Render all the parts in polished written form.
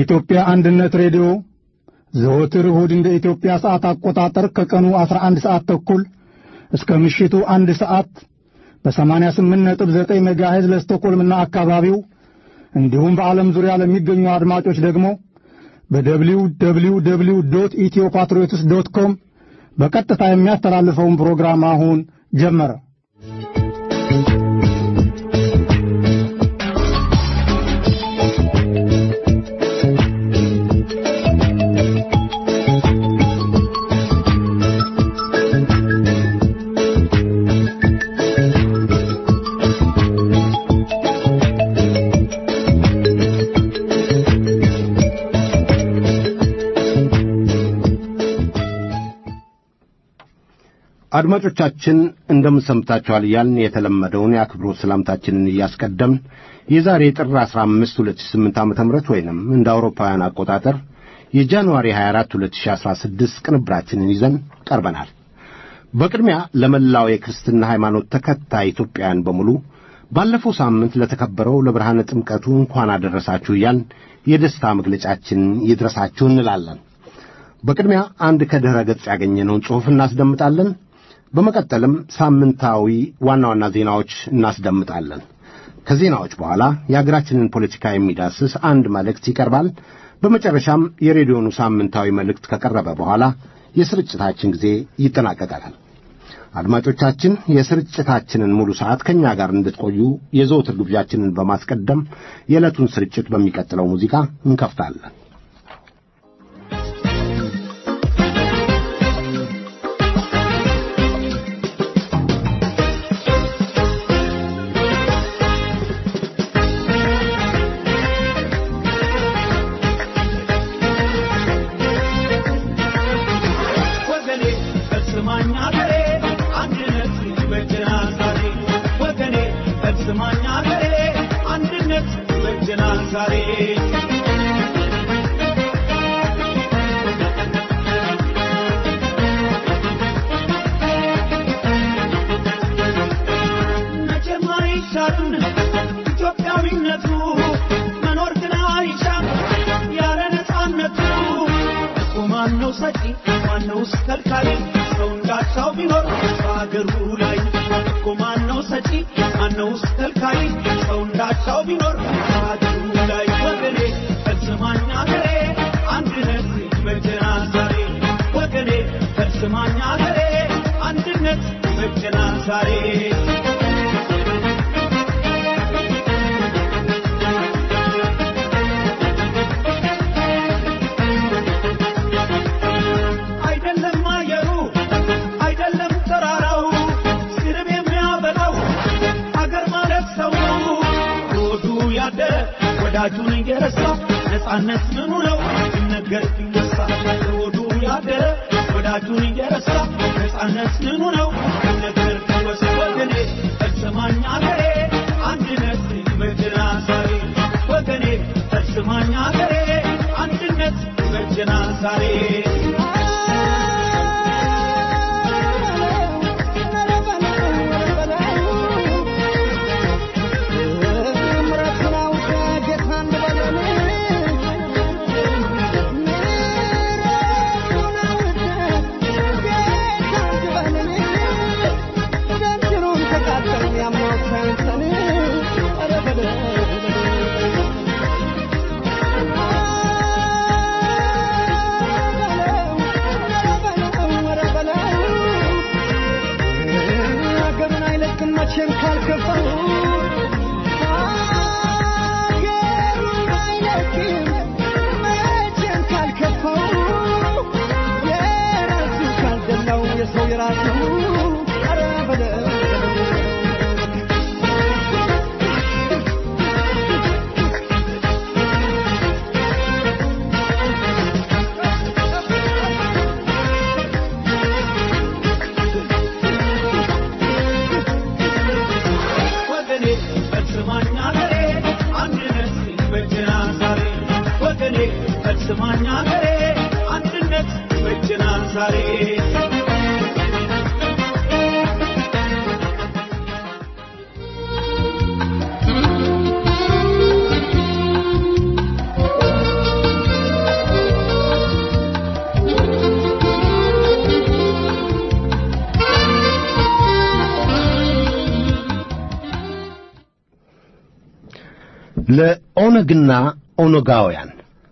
የኢትዮጵያ አንድነት ሬዲዮ ዘወትር እሁድ እንደ ኢትዮጵያ ሰዓት አቆጣጠር ከቀኑ 11 ሰዓት ተኩል እስከ ምሽቱ 1 ሰዓት በ88.9 ሜጋሄዝ ለስቶኮልምና አካባቢው እንዲሁም በዓለም ዙሪያ ለሚገኙ አድማጮች ደግሞ www.ethiopatriots.com በቀጥታ የሚያስተላልፈውን ፕሮግራም አሁን ጀመረ። አድማጮቻችን እንደምሰምታችኋል ያን የተለመደውን የአክብሮት ሰላምታችንን እያስቀደምን የዛሬ ጥር 15 2008 ዓ.ም ወይንም እንደ አውሮፓውያን አቆጣጠር የጃንዋሪ 24 2016 ቅንብራችንን ይዘን ቀርበናል። በቅድሚያ ለመላው የክርስትና ሃይማኖት ተከታይ ኢትዮጵያውያን በሙሉ ባለፈው ሳምንት ለተከበረው ለብርሃነ ጥምቀቱ እንኳን አደረሳችሁ ያን የደስታ መግለጫችን ይድረሳችሁ እንላለን። በቅድሚያ አንድ ከድህረ ገጽ ያገኘነውን ጽሑፍ እናስደምጣለን። በመቀጠልም ሳምንታዊ ዋና ዋና ዜናዎች እናስደምጣለን። ከዜናዎች በኋላ የሀገራችንን ፖለቲካ የሚዳስስ አንድ መልእክት ይቀርባል። በመጨረሻም የሬዲዮኑ ሳምንታዊ መልእክት ከቀረበ በኋላ የስርጭታችን ጊዜ ይጠናቀቃል። አድማጮቻችን የስርጭታችንን ሙሉ ሰዓት ከኛ ጋር እንድትቆዩ የዘወትር ግብዣችንን በማስቀደም የዕለቱን ስርጭት በሚቀጥለው ሙዚቃ እንከፍታለን። ለኦነግና ኦነጋውያን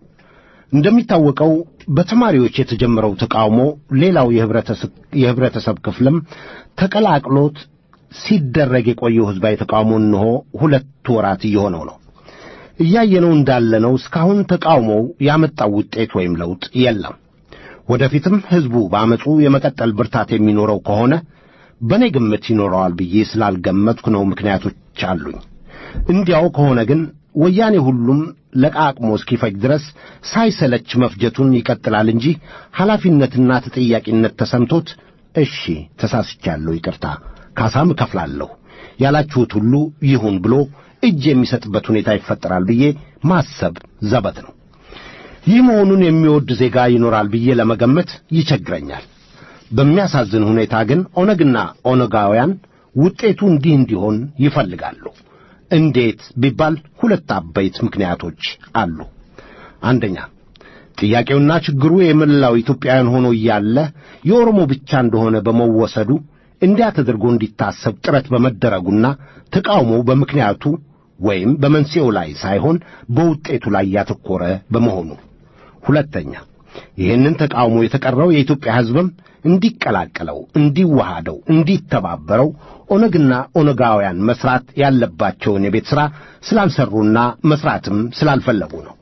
እንደሚታወቀው በተማሪዎች የተጀመረው ተቃውሞ ሌላው የህብረተሰብ ክፍልም ተቀላቅሎት ሲደረግ የቆየው ህዝባዊ ተቃውሞ እንሆ 2 ወራት እየሆነው ነው። እያየነው እንዳለነው እስካሁን ተቃውሞው ያመጣው ውጤት ወይም ለውጥ የለም። ወደፊትም ህዝቡ በአመጹ የመቀጠል ብርታት የሚኖረው ከሆነ በኔ ግምት ይኖረዋል ብዬ ስላልገመትኩ ነው ምክንያቶች አሉኝ። እንዲያው ከሆነ ግን ወያኔ ሁሉም ለቃቅሞ እስኪፈጅ ድረስ ሳይሰለች መፍጀቱን ይቀጥላል እንጂ ኃላፊነትና ተጠያቂነት ተሰምቶት እሺ ተሳስቻለሁ ይቅርታ ካሳም ከፍላለሁ ያላችሁት ሁሉ ይሁን ብሎ እጅ የሚሰጥበት ሁኔታ ይፈጠራል ብዬ ማሰብ ዘበት ነው። ይህ መሆኑን የሚወድ ዜጋ ይኖራል ብዬ ለመገመት ይቸግረኛል። በሚያሳዝን ሁኔታ ግን ኦነግና ኦነጋውያን ውጤቱ እንዲሆን ይፈልጋሉ። እንዴት ቢባል 2 አበይት ምክንያቶች አሉ። አንደኛ፣ ጥያቄውና ችግሩ የመላው ኢትዮጵያውያን ሆኖ እያለ የኦሮሞ ብቻ እንደሆነ በመወሰዱ እንዲያ ተደርጎ እንዲታሰብ ጥረት በመደረጉና ተቃውሞ በምክንያቱ ወይም በመንስኤው ላይ ሳይሆን በውጤቱ ላይ ያተኮረ በመሆኑ። ሁለተኛ፣ ይህንን ተቃውሞ የተቀረው የኢትዮጵያ ሕዝብም እንዲቀላቀለው፣ እንዲዋሃደው፣ እንዲተባበረው ኦነግና ኦነጋውያን መስራት ያለባቸውን የቤት ሥራ ስላልሰሩና መስራትም ስላልፈለጉ ነው።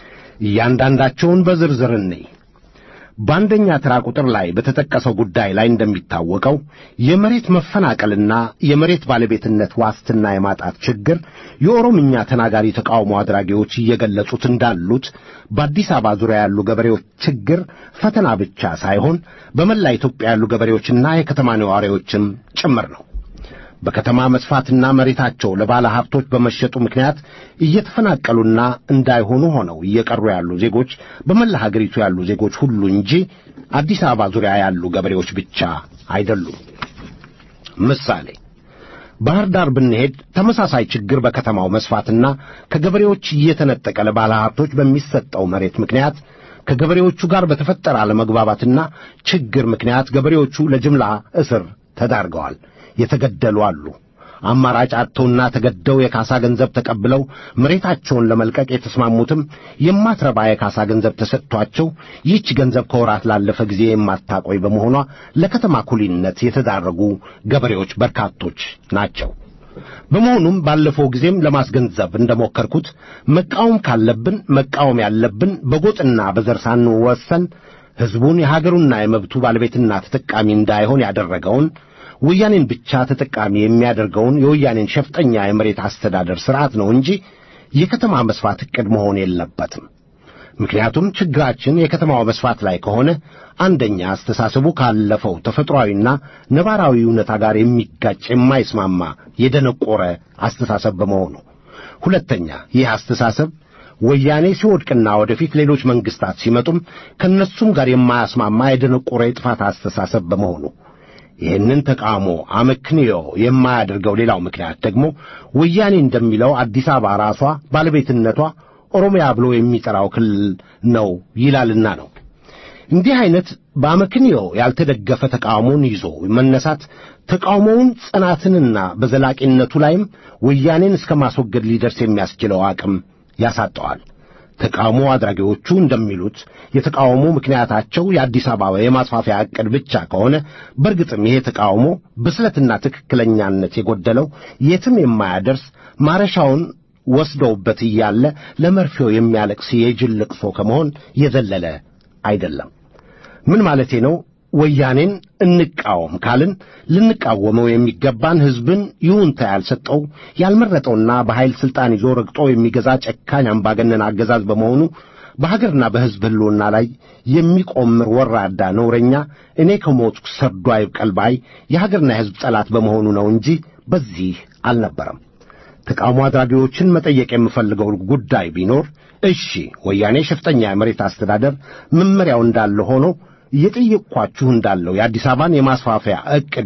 እያንዳንዳቸውን በዝርዝር እንይ። በአንደኛ ተራ ቁጥር ላይ በተጠቀሰው ጉዳይ ላይ እንደሚታወቀው የመሬት መፈናቀልና የመሬት ባለቤትነት ዋስትና የማጣት ችግር የኦሮምኛ ተናጋሪ ተቃውሞ አድራጊዎች እየገለጹት እንዳሉት በአዲስ አበባ ዙሪያ ያሉ ገበሬዎች ችግር ፈተና ብቻ ሳይሆን በመላ ኢትዮጵያ ያሉ ገበሬዎችና የከተማ ነዋሪዎችም ጭምር ነው። በከተማ መስፋትና መሬታቸው ለባለ ሀብቶች በመሸጡ ምክንያት እየተፈናቀሉና እንዳይሆኑ ሆነው እየቀሩ ያሉ ዜጎች በመላ ሀገሪቱ ያሉ ዜጎች ሁሉ እንጂ አዲስ አበባ ዙሪያ ያሉ ገበሬዎች ብቻ አይደሉም። ምሳሌ ባህር ዳር ብንሄድ ተመሳሳይ ችግር በከተማው መስፋትና ከገበሬዎች እየተነጠቀ ለባለ ሀብቶች በሚሰጠው መሬት ምክንያት ከገበሬዎቹ ጋር በተፈጠረ አለመግባባትና ችግር ምክንያት ገበሬዎቹ ለጅምላ እስር ተዳርገዋል። የተገደሉ አሉ። አማራጭ አጥተውና ተገደው የካሳ ገንዘብ ተቀብለው መሬታቸውን ለመልቀቅ የተስማሙትም የማትረባ የካሳ ገንዘብ ተሰጥቷቸው ይህች ገንዘብ ከወራት ላለፈ ጊዜ የማታቆይ በመሆኗ ለከተማ ኩሊነት የተዳረጉ ገበሬዎች በርካቶች ናቸው። በመሆኑም ባለፈው ጊዜም ለማስገንዘብ እንደሞከርኩት መቃወም ካለብን መቃወም ያለብን በጎጥና በዘር ሳንወሰን ሕዝቡን የሀገሩና የመብቱ ባለቤትና ተጠቃሚ እንዳይሆን ያደረገውን ወያኔን ብቻ ተጠቃሚ የሚያደርገውን የወያኔን ሸፍጠኛ የመሬት አስተዳደር ሥርዓት ነው እንጂ የከተማ መስፋት ዕቅድ መሆን የለበትም። ምክንያቱም ችግራችን የከተማው መስፋት ላይ ከሆነ አንደኛ አስተሳሰቡ ካለፈው ተፈጥሯዊና ነባራዊ እውነታ ጋር የሚጋጭ የማይስማማ የደነቆረ አስተሳሰብ በመሆኑ፣ ሁለተኛ ይህ አስተሳሰብ ወያኔ ሲወድቅና ወደፊት ሌሎች መንግስታት ሲመጡም ከነሱም ጋር የማያስማማ የደነቆረ የጥፋት አስተሳሰብ በመሆኑ፣ ይህንን ተቃውሞ አመክንዮ የማያደርገው ሌላው ምክንያት ደግሞ ወያኔ እንደሚለው አዲስ አበባ ራሷ ባለቤትነቷ ኦሮሚያ ብሎ የሚጠራው ክልል ነው ይላልና ነው። እንዲህ አይነት በአመክንዮ ያልተደገፈ ተቃውሞን ይዞ መነሳት ተቃውሞውን ጽናትንና በዘላቂነቱ ላይም ወያኔን እስከ ማስወገድ ሊደርስ የሚያስችለው አቅም ያሳጠዋል። ተቃውሞ አድራጊዎቹ እንደሚሉት የተቃውሞ ምክንያታቸው የአዲስ አበባ የማስፋፊያ ዕቅድ ብቻ ከሆነ በእርግጥም ይሄ ተቃውሞ ብስለትና ትክክለኛነት የጎደለው የትም የማያደርስ ማረሻውን ወስደውበት እያለ ለመርፌው የሚያለቅስ የጅል ልቅሶ ከመሆን የዘለለ አይደለም። ምን ማለቴ ነው? ወያኔን እንቃወም ካልን ልንቃወመው የሚገባን ሕዝብን ይሁንታ ያልሰጠው ያልመረጠውና በኃይል ሥልጣን ይዞ ረግጦ የሚገዛ ጨካኝ አምባገነን አገዛዝ በመሆኑ በሀገርና በሕዝብ ሕልውና ላይ የሚቆምር ወራዳ ነውረኛ እኔ ከሞትኩ ሰርዶ አይብቀል ባይ የሀገርና የሕዝብ ጠላት በመሆኑ ነው እንጂ በዚህ አልነበረም። ተቃውሞ አድራጊዎችን መጠየቅ የምፈልገው ጉዳይ ቢኖር እሺ ወያኔ ሸፍጠኛ የመሬት አስተዳደር መመሪያው እንዳለ ሆኖ እየጠየቅኳችሁ እንዳለው የአዲስ አበባን የማስፋፊያ ዕቅድ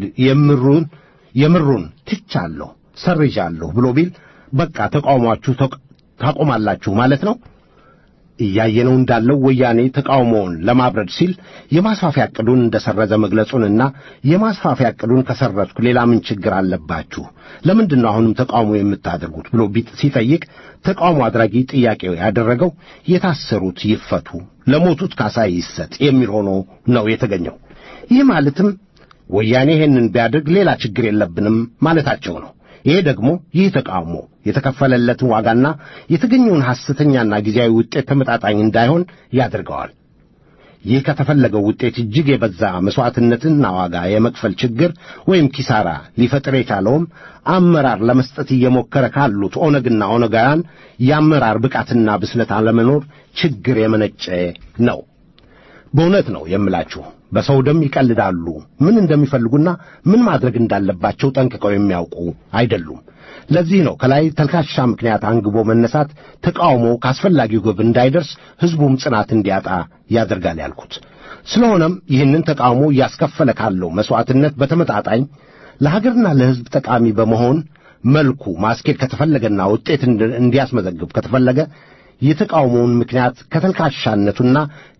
የምሩን ትቻለሁ ሰርዣለሁ ብሎ ቢል በቃ ተቃውሟችሁ ታቆማላችሁ ማለት ነው? እያየነው እንዳለው ወያኔ ተቃውሞውን ለማብረድ ሲል የማስፋፊያ ዕቅዱን እንደሰረዘ መግለጹንና የማስፋፊያ ዕቅዱን ከሰረዝኩ ሌላ ምን ችግር አለባችሁ? ለምንድነው አሁንም ተቃውሞ የምታደርጉት? ብሎ ሲጠይቅ ተቃውሞ አድራጊ ጥያቄው ያደረገው የታሰሩት ይፈቱ፣ ለሞቱት ካሳ ይሰጥ የሚል ሆኖ ነው የተገኘው። ይህ ማለትም ወያኔ ይሄንን ቢያደርግ ሌላ ችግር የለብንም ማለታቸው ነው። ይሄ ደግሞ ይህ ተቃውሞ የተከፈለለትን ዋጋና የተገኘውን ሐሰተኛና ጊዜያዊ ውጤት ተመጣጣኝ እንዳይሆን ያደርገዋል። ይህ ከተፈለገው ውጤት እጅግ የበዛ መስዋዕትነትና ዋጋ የመክፈል ችግር ወይም ኪሳራ ሊፈጥር የቻለውም አመራር ለመስጠት እየሞከረ ካሉት ኦነግና ኦነጋውያን የአመራር ብቃትና ብስለት አለመኖር ችግር የመነጨ ነው። በእውነት ነው የምላችሁ፣ በሰው ደም ይቀልዳሉ። ምን እንደሚፈልጉና ምን ማድረግ እንዳለባቸው ጠንቅቀው የሚያውቁ አይደሉም። ለዚህ ነው ከላይ ተልካሻ ምክንያት አንግቦ መነሳት ተቃውሞ ካስፈላጊው ግብ እንዳይደርስ ሕዝቡም ጽናት እንዲያጣ ያደርጋል ያልኩት። ስለሆነም ይህንን ተቃውሞ እያስከፈለ ካለው መስዋዕትነት በተመጣጣኝ ለሀገርና ለሕዝብ ጠቃሚ በመሆን መልኩ ማስኬድ ከተፈለገና ውጤት እንዲያስመዘግብ ከተፈለገ የተቃውሞውን ምክንያት ከተልካሻነቱና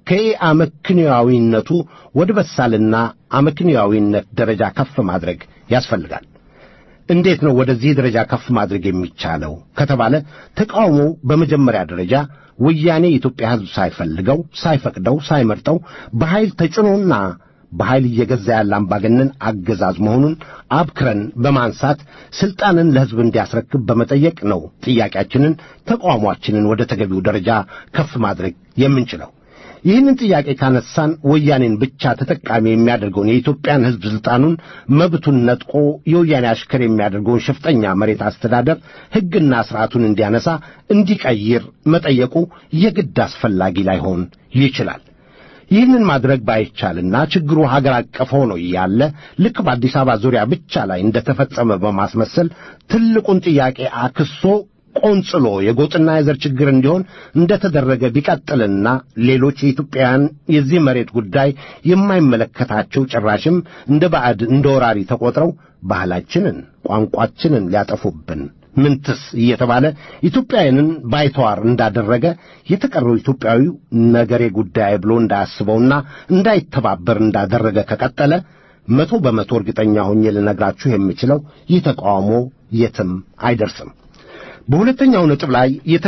ከአመክንያዊነቱ ወደ በሳልና አመክንያዊነት ደረጃ ከፍ ማድረግ ያስፈልጋል። እንዴት ነው ወደዚህ ደረጃ ከፍ ማድረግ የሚቻለው ከተባለ ተቃውሞው በመጀመሪያ ደረጃ ወያኔ የኢትዮጵያ ሕዝብ ሳይፈልገው፣ ሳይፈቅደው፣ ሳይመርጠው በኃይል ተጭኖና በኃይል እየገዛ ያለ አምባገነን አገዛዝ መሆኑን አብክረን በማንሳት ስልጣንን ለሕዝብ እንዲያስረክብ በመጠየቅ ነው ጥያቄያችንን፣ ተቃውሟችንን ወደ ተገቢው ደረጃ ከፍ ማድረግ የምንችለው። ይህንን ጥያቄ ካነሳን ወያኔን ብቻ ተጠቃሚ የሚያደርገውን የኢትዮጵያን ሕዝብ ስልጣኑን መብቱን ነጥቆ የወያኔ አሽከር የሚያደርገውን ሸፍጠኛ መሬት አስተዳደር ሕግና ሥርዓቱን እንዲያነሳ እንዲቀይር መጠየቁ የግድ አስፈላጊ ላይሆን ይችላል። ይህንን ማድረግ ባይቻልና ችግሩ ሀገር አቀፍ ሆኖ ያለ ልክ በአዲስ አበባ ዙሪያ ብቻ ላይ እንደተፈጸመ በማስመሰል ትልቁን ጥያቄ አክሶ ቆንጽሎ የጎጥና የዘር ችግር እንዲሆን እንደተደረገ ቢቀጥልና ሌሎች የኢትዮጵያውያን የዚህ መሬት ጉዳይ የማይመለከታቸው ጭራሽም እንደ ባዕድ እንደ ወራሪ ተቆጥረው ባህላችንን፣ ቋንቋችንን ሊያጠፉብን ምንትስ እየተባለ ኢትዮጵያውያንን ባይተዋር እንዳደረገ የተቀረው ኢትዮጵያዊው ነገሬ ጉዳይ ብሎ እንዳያስበውና እንዳይተባበር እንዳደረገ ከቀጠለ 100% እርግጠኛ ሆኜ ልነግራችሁ የምችለው ይህ ተቃውሞ የትም አይደርስም። በሁለተኛው ነጥብ ላይ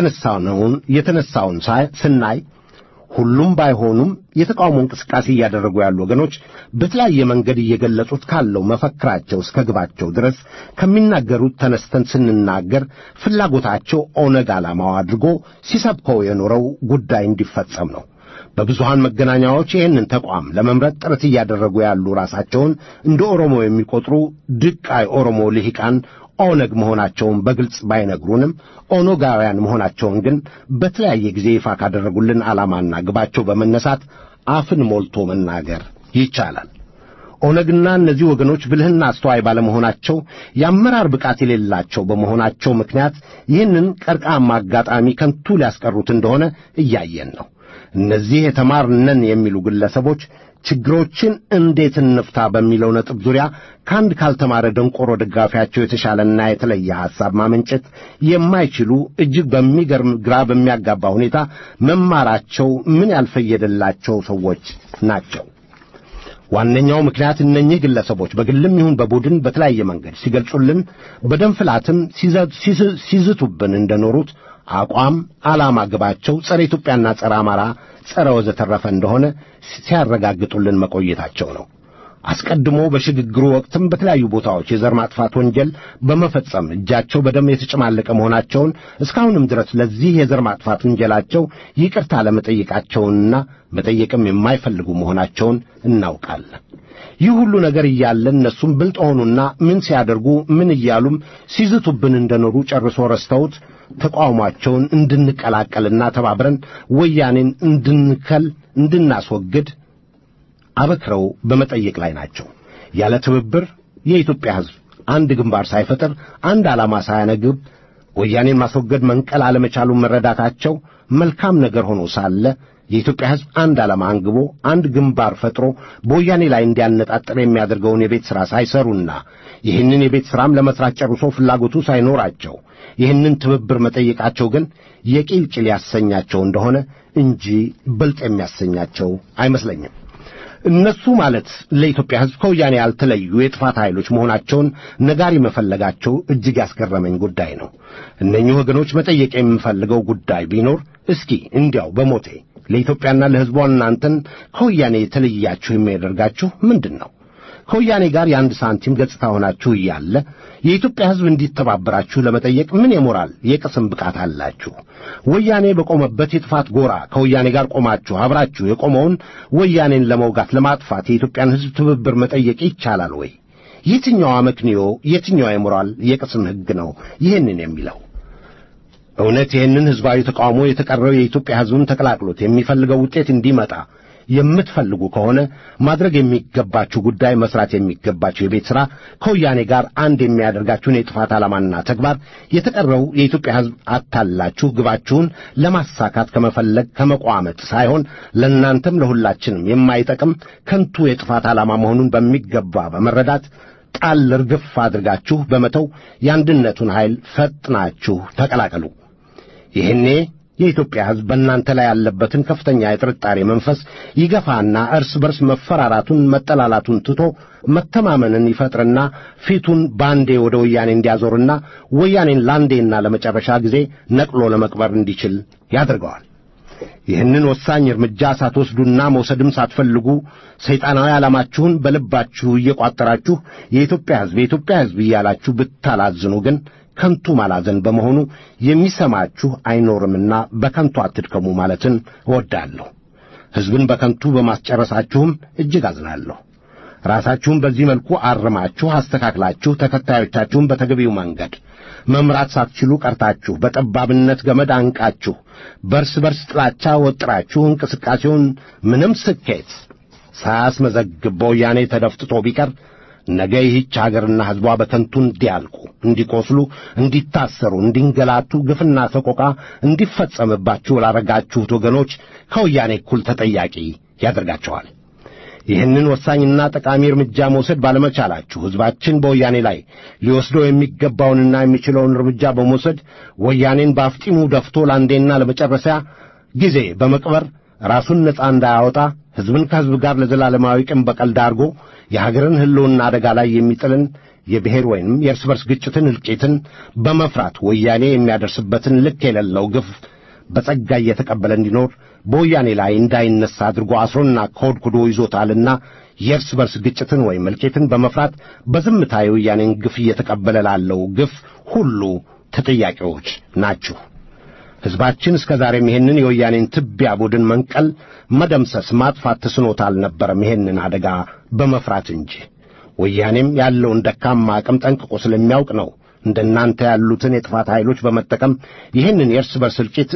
የተነሳውን ስናይ ሁሉም ባይሆኑም የተቃውሞ እንቅስቃሴ እያደረጉ ያሉ ወገኖች በተለያየ መንገድ እየገለጹት ካለው መፈክራቸው እስከ ግባቸው ድረስ ከሚናገሩት ተነስተን ስንናገር ፍላጎታቸው ኦነግ ዓላማው አድርጎ ሲሰብከው የኖረው ጉዳይ እንዲፈጸም ነው። በብዙሃን መገናኛዎች ይህንን ተቋም ለመምረጥ ጥረት እያደረጉ ያሉ ራሳቸውን እንደ ኦሮሞ የሚቆጥሩ ድቃይ ኦሮሞ ልሂቃን ኦነግ መሆናቸውን በግልጽ ባይነግሩንም ኦነጋውያን መሆናቸውን ግን በተለያየ ጊዜ ይፋ ካደረጉልን ዓላማና ግባቸው በመነሳት አፍን ሞልቶ መናገር ይቻላል። ኦነግና እነዚህ ወገኖች ብልህና አስተዋይ ባለመሆናቸው የአመራር ብቃት የሌላቸው በመሆናቸው ምክንያት ይህንን ቀርቃማ አጋጣሚ ከንቱ ሊያስቀሩት እንደሆነ እያየን ነው። እነዚህ የተማርነን የሚሉ ግለሰቦች ችግሮችን እንዴት እንፍታ በሚለው ነጥብ ዙሪያ ከአንድ ካልተማረ ደንቆሮ ደጋፊያቸው የተሻለና የተለየ ሐሳብ ማመንጨት የማይችሉ እጅግ በሚገርም ግራ በሚያጋባ ሁኔታ መማራቸው ምን ያልፈየደላቸው ሰዎች ናቸው። ዋነኛው ምክንያት እነኚህ ግለሰቦች በግልም ይሁን በቡድን በተለያየ መንገድ ሲገልጹልን በደም ፍላትም ሲዝቱብን እንደኖሩት አቋም፣ ዓላማ፣ ግባቸው ጸረ ኢትዮጵያና ጸረ አማራ፣ ጸረ ወዘተረፈ እንደሆነ ሲያረጋግጡልን መቆየታቸው ነው። አስቀድሞ በሽግግሩ ወቅትም በተለያዩ ቦታዎች የዘር ማጥፋት ወንጀል በመፈጸም እጃቸው በደም የተጨማለቀ መሆናቸውን እስካሁንም ድረስ ለዚህ የዘር ማጥፋት ወንጀላቸው ይቅርታ ለመጠየቃቸውንና መጠየቅም የማይፈልጉ መሆናቸውን እናውቃለን። ይህ ሁሉ ነገር እያለ እነሱም ብልጥ ሆኑና ምን ሲያደርጉ ምን እያሉም ሲዝቱብን እንደኖሩ ጨርሶ ረስተውት ተቃውሟቸውን እንድንቀላቀልና ተባብረን ወያኔን እንድናስወግድ አበክረው በመጠየቅ ላይ ናቸው። ያለ ትብብር የኢትዮጵያ ሕዝብ አንድ ግንባር ሳይፈጥር አንድ ዓላማ ሳያነግብ ወያኔን ማስወገድ መንቀል አለመቻሉን መረዳታቸው መልካም ነገር ሆኖ ሳለ የኢትዮጵያ ሕዝብ አንድ ዓላማ አንግቦ አንድ ግንባር ፈጥሮ በወያኔ ላይ እንዲያነጣጥር የሚያደርገውን የቤት ሥራ ሳይሰሩና ይህንን የቤት ሥራም ለመሥራት ጨርሶ ፍላጎቱ ሳይኖራቸው ይህንን ትብብር መጠየቃቸው ግን የቂልቂል ያሰኛቸው እንደሆነ እንጂ ብልጥ የሚያሰኛቸው አይመስለኝም። እነሱ ማለት ለኢትዮጵያ ሕዝብ ከወያኔ ያልተለዩ የጥፋት ኃይሎች መሆናቸውን ነጋሪ መፈለጋቸው እጅግ ያስገረመኝ ጉዳይ ነው። እነኚህ ወገኖች መጠየቅ የምፈልገው ጉዳይ ቢኖር እስኪ እንዲያው በሞቴ ለኢትዮጵያና ለሕዝቧ እናንተን ከወያኔ የተለያችሁ የሚያደርጋችሁ ምንድን ነው? ከወያኔ ጋር የአንድ ሳንቲም ገጽታ ሆናችሁ እያለ የኢትዮጵያ ሕዝብ እንዲተባበራችሁ ለመጠየቅ ምን የሞራል የቅስም ብቃት አላችሁ? ወያኔ በቆመበት የጥፋት ጎራ ከወያኔ ጋር ቆማችሁ አብራችሁ የቆመውን ወያኔን ለመውጋት ለማጥፋት የኢትዮጵያን ሕዝብ ትብብር መጠየቅ ይቻላል ወይ? የትኛው አመክንዮ የትኛው የሞራል የቅስም ሕግ ነው ይህንን የሚለው? እውነት ይህንን ሕዝባዊ ተቃውሞ የተቀረው የኢትዮጵያ ሕዝብን ተቀላቅሎት የሚፈልገው ውጤት እንዲመጣ የምትፈልጉ ከሆነ ማድረግ የሚገባችሁ ጉዳይ መስራት የሚገባችሁ የቤት ሥራ ከወያኔ ጋር አንድ የሚያደርጋችሁን የጥፋት ዓላማና ተግባር የተቀረው የኢትዮጵያ ሕዝብ አታላችሁ ግባችሁን ለማሳካት ከመፈለግ ከመቋመጥ ሳይሆን ለእናንተም ለሁላችንም የማይጠቅም ከንቱ የጥፋት ዓላማ መሆኑን በሚገባ በመረዳት ጣል ርግፍ አድርጋችሁ በመተው የአንድነቱን ኃይል ፈጥናችሁ ተቀላቀሉ። ይህኔ የኢትዮጵያ ሕዝብ በእናንተ ላይ ያለበትን ከፍተኛ የጥርጣሬ መንፈስ ይገፋና እርስ በርስ መፈራራቱን መጠላላቱን ትቶ መተማመንን ይፈጥርና ፊቱን ባንዴ ወደ ወያኔ እንዲያዞርና ወያኔን ላንዴና ለመጨረሻ ጊዜ ነቅሎ ለመቅበር እንዲችል ያደርገዋል። ይህንን ወሳኝ እርምጃ ሳትወስዱና መውሰድም ሳትፈልጉ ሰይጣናዊ ዓላማችሁን በልባችሁ እየቋጠራችሁ የኢትዮጵያ ሕዝብ እያላችሁ ብታላዝኑ ግን ከንቱ ማላዘን በመሆኑ የሚሰማችሁ አይኖርምና በከንቱ አትድከሙ ማለትን እወዳለሁ። ሕዝብን በከንቱ በማስጨረሳችሁም እጅግ አዝናለሁ። ራሳችሁን በዚህ መልኩ አርማችሁ አስተካክላችሁ ተከታዮቻችሁን በተገቢው መንገድ መምራት ሳትችሉ ቀርታችሁ በጠባብነት ገመድ አንቃችሁ በርስ በርስ ጥላቻ ወጥራችሁ እንቅስቃሴውን ምንም ስኬት ሳያስመዘግብ በወያኔ ተደፍጥጦ ቢቀር ነገ ይህች አገርና ሕዝቧ በከንቱ እንዲያልቁ፣ እንዲቆስሉ፣ እንዲታሰሩ፣ እንዲንገላቱ፣ ግፍና ሰቆቃ እንዲፈጸምባችሁ ላረጋችሁት ወገኖች ከወያኔ እኩል ተጠያቂ ያደርጋቸዋል። ይህንን ወሳኝና ጠቃሚ እርምጃ መውሰድ ባለመቻላችሁ ሕዝባችን በወያኔ ላይ ሊወስደው የሚገባውንና የሚችለውን እርምጃ በመውሰድ ወያኔን በአፍጢሙ ደፍቶ ለአንዴና ለመጨረሻ ጊዜ በመቅበር ራሱን ነጻ እንዳያወጣ ሕዝብን ከሕዝብ ጋር ለዘላለማዊ ቂም በቀል ዳርጎ የሀገርን ሕልውና አደጋ ላይ የሚጥልን የብሔር ወይንም የእርስ በርስ ግጭትን እልቂትን በመፍራት ወያኔ የሚያደርስበትን ልክ የሌለው ግፍ በጸጋ እየተቀበለ እንዲኖር በወያኔ ላይ እንዳይነሳ አድርጎ አስሮና ኮድኩዶ ይዞታልና የእርስ በርስ ግጭትን ወይም እልቂትን በመፍራት በዝምታ የወያኔን ግፍ እየተቀበለ ላለው ግፍ ሁሉ ተጠያቂዎች ናችሁ። ሕዝባችን እስከ ዛሬም ይህንን የወያኔን ትቢያ ቡድን መንቀል፣ መደምሰስ፣ ማጥፋት ተስኖት አልነበረም ይህንን አደጋ በመፍራት እንጂ። ወያኔም ያለውን ደካማ አቅም ጠንቅቆ ስለሚያውቅ ነው እንደናንተ ያሉትን የጥፋት ኃይሎች በመጠቀም ይህንን የእርስ በርስ እልቂት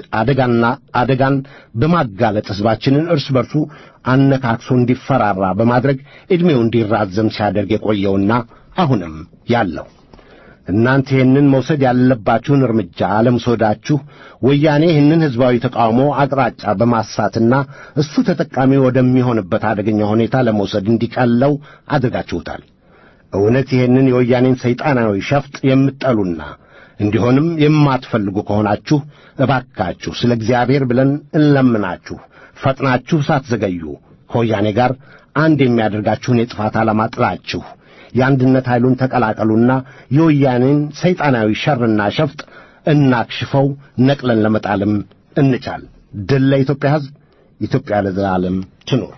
አደጋን በማጋለጥ ሕዝባችንን እርስ በርሱ አነካክሶ እንዲፈራራ በማድረግ ዕድሜው እንዲራዘም ሲያደርግ የቆየውና አሁንም ያለው። እናንተ ይህንን መውሰድ ያለባችሁን እርምጃ አለመውሰዳችሁ ወያኔ ይህንን ሕዝባዊ ተቃውሞ አቅጣጫ በማሳትና እሱ ተጠቃሚ ወደሚሆንበት አደገኛ ሁኔታ ለመውሰድ እንዲቀለው አድርጋችሁታል። እውነት ይህንን የወያኔን ሰይጣናዊ ሸፍጥ የምትጠሉና እንዲሆንም የማትፈልጉ ከሆናችሁ እባካችሁ ስለ እግዚአብሔር ብለን እንለምናችሁ ፈጥናችሁ ሳትዘገዩ ከወያኔ ጋር አንድ የሚያደርጋችሁን የጥፋት ዓላማ ጥላችሁ የአንድነት ኃይሉን ተቀላቀሉና የወያኔን ሰይጣናዊ ሸርና ሸፍጥ እናክሽፈው፣ ነቅለን ለመጣልም እንቻል። ድል ለኢትዮጵያ ሕዝብ! ኢትዮጵያ ለዘላለም ትኑር!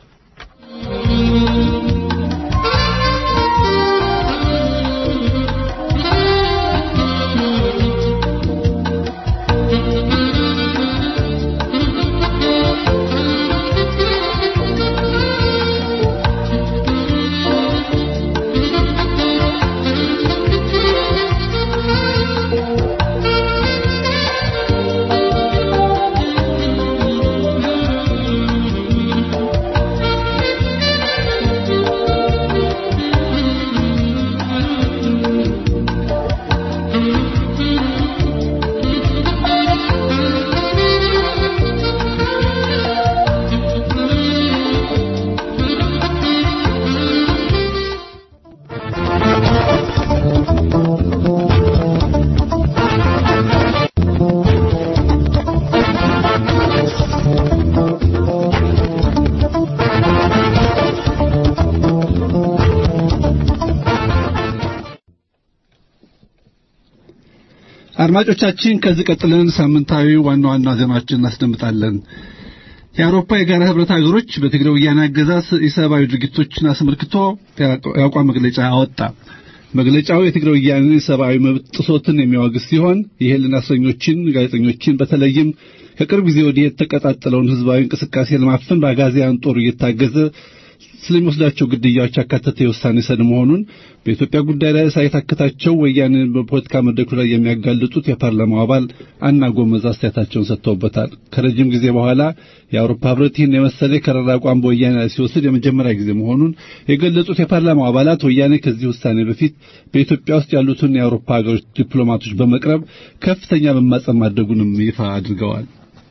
አድማጮቻችን ከዚህ ቀጥለን ሳምንታዊ ዋና ዋና ዜናዎችን እናስደምጣለን። የአውሮፓ የጋራ ህብረት ሀገሮች በትግራይ ወያኔ አገዛዝ የሰብአዊ ድርጊቶችን አስመልክቶ የአቋም መግለጫ አወጣ። መግለጫው የትግራይ ወያኔ ሰብአዊ መብት ጥሰትን የሚያወግዝ ሲሆን የህሊና እስረኞችን፣ ጋዜጠኞችን በተለይም ከቅርብ ጊዜ ወዲህ የተቀጣጠለውን ህዝባዊ እንቅስቃሴ ለማፈን በአጋዚያን ጦር እየታገዘ ስለሚወስዳቸው ግድያዎች ያካተተ የውሳኔ ሰነድ መሆኑን በኢትዮጵያ ጉዳይ ላይ ሳይታከታቸው ወያኔን በፖለቲካ መድረኩ ላይ የሚያጋልጡት የፓርላማው አባል አና ጎመዝ አስተያየታቸውን ሰጥተውበታል። ከረጅም ጊዜ በኋላ የአውሮፓ ህብረት ይህን የመሰለ የከረረ አቋም በወያኔ ላይ ሲወስድ የመጀመሪያ ጊዜ መሆኑን የገለጹት የፓርላማው አባላት ወያኔ ከዚህ ውሳኔ በፊት በኢትዮጵያ ውስጥ ያሉትን የአውሮፓ ሀገሮች ዲፕሎማቶች በመቅረብ ከፍተኛ መማጸን ማድረጉንም ይፋ አድርገዋል።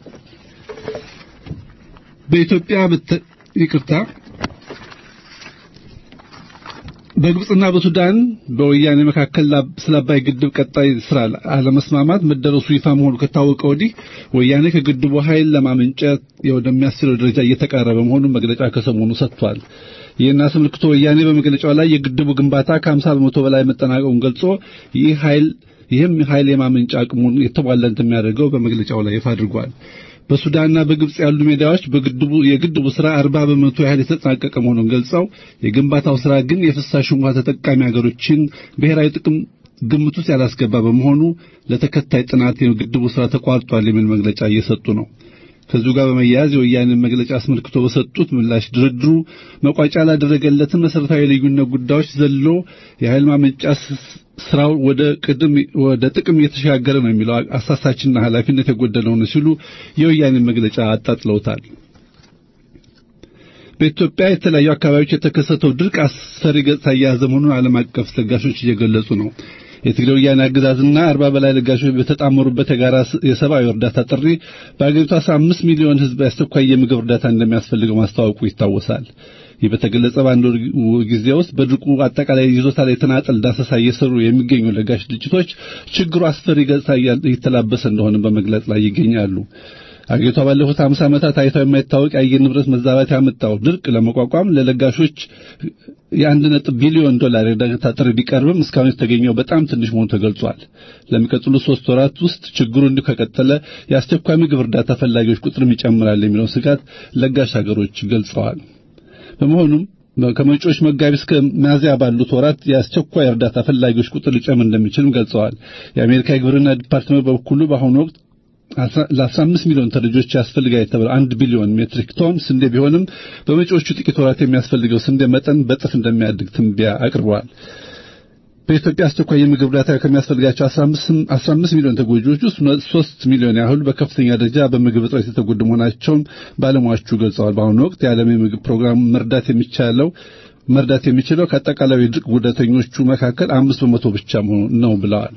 በኢትዮጵያ በግብጽና በሱዳን በወያኔ መካከል ስለ አባይ ግድብ ቀጣይ ስራ አለመስማማት መደረሱ ይፋ መሆኑ ከታወቀ ወዲህ ወያኔ ከግድቡ ኃይል ለማመንጨት ወደሚያስችለው ደረጃ እየተቃረበ መሆኑን መግለጫ ከሰሞኑ ሰጥቷል። ይህን አስመልክቶ ወያኔ በመግለጫው ላይ የግድቡ ግንባታ ከ50% በላይ መጠናቀቁን ገልጾ ይህም ኃይል የማመንጫ አቅሙን የተሟላ እንደሚያደርገው በመግለጫው ላይ ይፋ አድርጓል። በሱዳንና በግብጽ ያሉ ሜዳዎች የግድቡ ስራ 40% ያህል የተጠናቀቀ መሆኑን ገልጸው የግንባታው ስራ ግን የፍሳሽ ውሃ ተጠቃሚ ሀገሮችን ብሔራዊ ጥቅም ግምት ውስጥ ያላስገባ በመሆኑ ለተከታይ ጥናት የግድቡ ስራ ተቋርጧል የሚል መግለጫ እየሰጡ ነው። ከዚሁ ጋር በመያያዝ የወያኔ መግለጫ አስመልክቶ በሰጡት ምላሽ ድርድሩ መቋጫ ላደረገለትን መሰረታዊ ልዩነት ጉዳዮች ዘሎ የኃይል ማመንጫ ስራው ወደ ጥቅም እየተሻገረ ነው የሚለው አሳሳችና ኃላፊነት የጎደለው ነው ሲሉ የወያኔ መግለጫ አጣጥለውታል። በኢትዮጵያ የተለያዩ አካባቢዎች የተከሰተው ድርቅ አስፈሪ ገጽታ የያዘ መሆኑን ዓለም አቀፍ ለጋሾች እየገለጹ ነው። የትግራይ ወያኔ አገዛዝና 40 በላይ ለጋሾች በተጣመሩበት የጋራ የሰብአዊ እርዳታ ጥሪ በአገሪቱ 15 ሚሊዮን ሕዝብ አስቸኳይ የምግብ እርዳታ እንደሚያስፈልገው ማስታወቁ ይታወሳል። ይህ በተገለጸ በአንድ ጊዜ ውስጥ በድርቁ አጠቃላይ ይዞታ ላይ ተናጠል ዳሰሳ እየሰሩ የሚገኙ ለጋሽ ድርጅቶች ችግሩ አስፈሪ ገጽታ እየተላበሰ እንደሆነ በመግለጽ ላይ ይገኛሉ። አገሪቷ ባለፉት 50 ዓመታት አይታው የማይታወቅ የአየር ንብረት መዛባት ያመጣው ድርቅ ለመቋቋም ለለጋሾች የ1 ቢሊዮን ዶላር የእርዳታ ጥሪ ቢቀርብም እስካሁን የተገኘው በጣም ትንሽ መሆኑ ተገልጿል። ለሚቀጥሉት 3 ወራት ውስጥ ችግሩ እንዲሁ ከቀጠለ የአስቸኳይ ምግብ እርዳታ ፈላጊዎች ቁጥርም ይጨምራል የሚለው ስጋት ለጋሽ ሀገሮች ገልጸዋል። በመሆኑም ከመጪዎች መጋቢት እስከ ሚያዝያ ባሉት ወራት የአስቸኳይ እርዳታ ፈላጊዎች ቁጥር ሊጨምር እንደሚችልም ገልጸዋል። የአሜሪካ የግብርና ዲፓርትመንት በበኩሉ በአሁኑ ወቅት ለ15 ሚሊዮን ተረጆች ያስፈልጋል የተባለው 1 ቢሊዮን ሜትሪክ ቶን ስንዴ ቢሆንም በመጪዎቹ ጥቂት ወራት የሚያስፈልገው ስንዴ መጠን በጥፍ እንደሚያድግ ትንበያ አቅርበዋል። በኢትዮጵያ አስቸኳይ የምግብ እርዳታ ከሚያስፈልጋቸው 15 ሚሊዮን ተጎጂዎች ውስጥ 3 ሚሊዮን ያህል በከፍተኛ ደረጃ በምግብ እጥረት የተጎዱ መሆናቸውን ባለሙያዎቹ ገልጸዋል። በአሁኑ ወቅት የዓለም የምግብ ፕሮግራም መርዳት የሚችለው ከአጠቃላይ የድርቅ ጉዳተኞቹ መካከል 5% ብቻ ነው ብለዋል።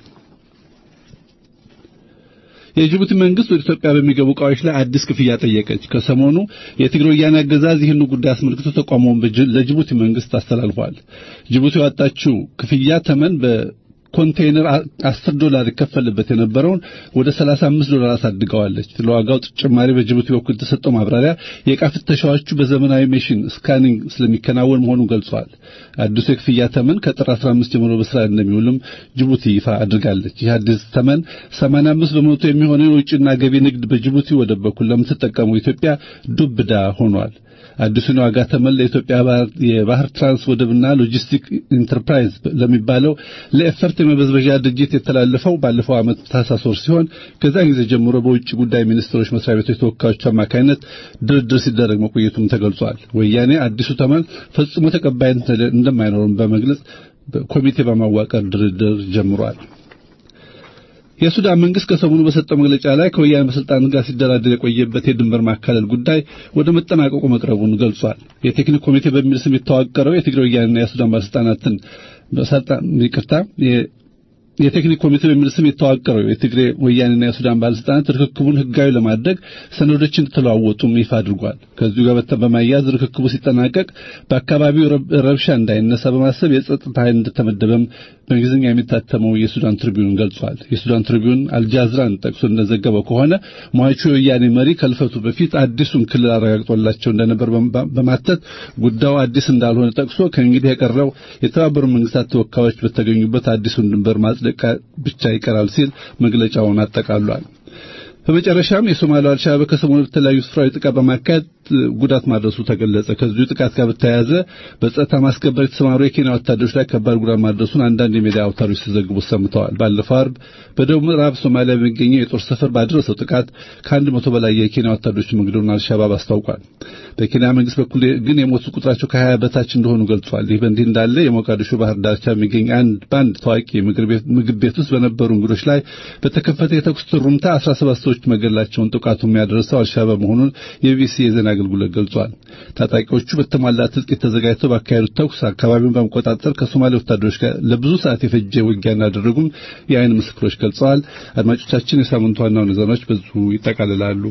የጅቡቲ መንግስት ወደ ኢትዮጵያ በሚገቡ ዕቃዎች ላይ አዲስ ክፍያ ጠየቀች። ከሰሞኑ የትግራይ ወያኔ አገዛዝ ይህን ጉዳይ አስመልክቶ ተቋሙን ለጅቡቲ መንግስት አስተላልፏል። ጅቡቲ ያወጣችው ክፍያ ተመን በኮንቴይነር $10 ይከፈልበት የነበረውን ወደ $35 አሳድገዋለች። ለዋጋው ተጨማሪ በጅቡቲ በኩል የተሰጠው ማብራሪያ የዕቃ ፍተሻዎቹ በዘመናዊ ሜሽን ስካኒንግ ስለሚከናወን መሆኑን ገልጿል። አዲሱ የክፍያ ተመን ከጥር 15 ጀምሮ በስራ እንደሚውልም ጅቡቲ ይፋ አድርጋለች። ይህ አዲስ ተመን 85% የሚሆነው የውጭና ገቢ ንግድ በጅቡቲ ወደብ በኩል ለምትጠቀመው ኢትዮጵያ ዱብዳ ሆኗል። አዲሱን ዋጋ ተመን ለኢትዮጵያ የባህር ትራንስ ወደብና ሎጂስቲክ ኢንተርፕራይዝ ለሚባለው ለኤፈርት የመበዝበዣ ድርጅት የተላለፈው ባለፈው ዓመት ታህሳስ ወር ሲሆን ከዛ ጊዜ ጀምሮ በውጭ ጉዳይ ሚኒስትሮች መስሪያ ቤቶች ተወካዮች አማካይነት ድርድር ሲደረግ መቆየቱም ተገልጿል። ወያኔ አዲሱ ተመን ፈጽሞ ተቀባይነት እንደማይኖርም በመግለጽ ኮሚቴ በማዋቀር ድርድር ጀምሯል። የሱዳን መንግስት ከሰሞኑ በሰጠው መግለጫ ላይ ከወያኔ በስልጣን ጋር ሲደራደር የቆየበት የድንበር ማካለል ጉዳይ ወደ መጠናቀቁ መቅረቡን ገልጿል። የቴክኒክ ኮሚቴ በሚል ስም የተዋቀረው የትግራይ ወያኔና የሱዳን ባለስልጣናትን የቴክኒክ ኮሚቴ በሚል ስም የተዋቀረው የትግራይ ወያኔና የሱዳን ባለስልጣናት ርክክቡን ህጋዊ ለማድረግ ሰነዶችን ተለዋወጡም ይፋ አድርጓል። ከዚሁ ጋር በማያያዝ ርክክቡ ሲጠናቀቅ በአካባቢው ረብሻ እንዳይነሳ በማሰብ የጸጥታ ኃይል እንደተመደበም በእንግሊዝኛ የሚታተመው የሱዳን ትሪቢዩን ገልጿል። የሱዳን ትሪቢዩን አልጃዝራን ጠቅሶ እንደዘገበው ከሆነ ሟቹ የወያኔ መሪ ከልፈቱ በፊት አዲሱን ክልል አረጋግጦላቸው እንደነበር በማተት ጉዳዩ አዲስ እንዳልሆነ ጠቅሶ ከእንግዲህ የቀረው የተባበሩት መንግስታት ተወካዮች በተገኙበት አዲሱን ድንበር ማጽደቅ ብቻ ይቀራል ሲል መግለጫውን አጠቃሏል። በመጨረሻም የሶማሊያ አልሻባብ ከሰሞኑ በተለያዩ ስፍራዎች ጥቃት በማካሄድ ጉዳት ማድረሱ ተገለጸ። ከዚሁ ጥቃት ጋር በተያያዘ በጸጥታ ማስከበር የተሰማሩ የኬንያ ወታደሮች ላይ ከባድ ጉዳት ማድረሱን አንዳንድ የሚዲያ አውታሮች ሲዘግቡ ሰምተዋል። ባለፈው ዓርብ በደቡብ ምዕራብ ሶማሊያ በሚገኘው የጦር ሰፈር ባደረሰው ጥቃት ከ100 በላይ የኬንያ ወታደሮች መግደሉን አልሻባብ አስታውቋል። በኬንያ መንግስት በኩል ግን የሞቱ ቁጥራቸው ከ20 በታች እንደሆኑ ገልጿል። ይህ በእንዲህ እንዳለ የሞቃዲሾ ባህር ዳርቻ የሚገኝ አንድ ታዋቂ ምግብ ቤት ውስጥ በነበሩ እንግዶች ላይ በተከፈተ የተኩስ ሩምታ 17 ሰዎች መገደላቸውን ጥቃቱ የሚያደርሰው አልሻባብ መሆኑን የቢቢሲ የዜና አገልግሎት ገልጿል። ታጣቂዎቹ በተሟላ ትጥቅ ተዘጋጅተው ባካሄዱት ተኩስ አካባቢውን በመቆጣጠር ከሶማሌ ወታደሮች ጋር ለብዙ ሰዓት የፈጀ ውጊያ እንዳደረጉም የአይን ምስክሮች ገልጸዋል። አድማጮቻችን የሳምንቱ ዋና ዜናዎች በዚሁ ይጠቃልላሉ።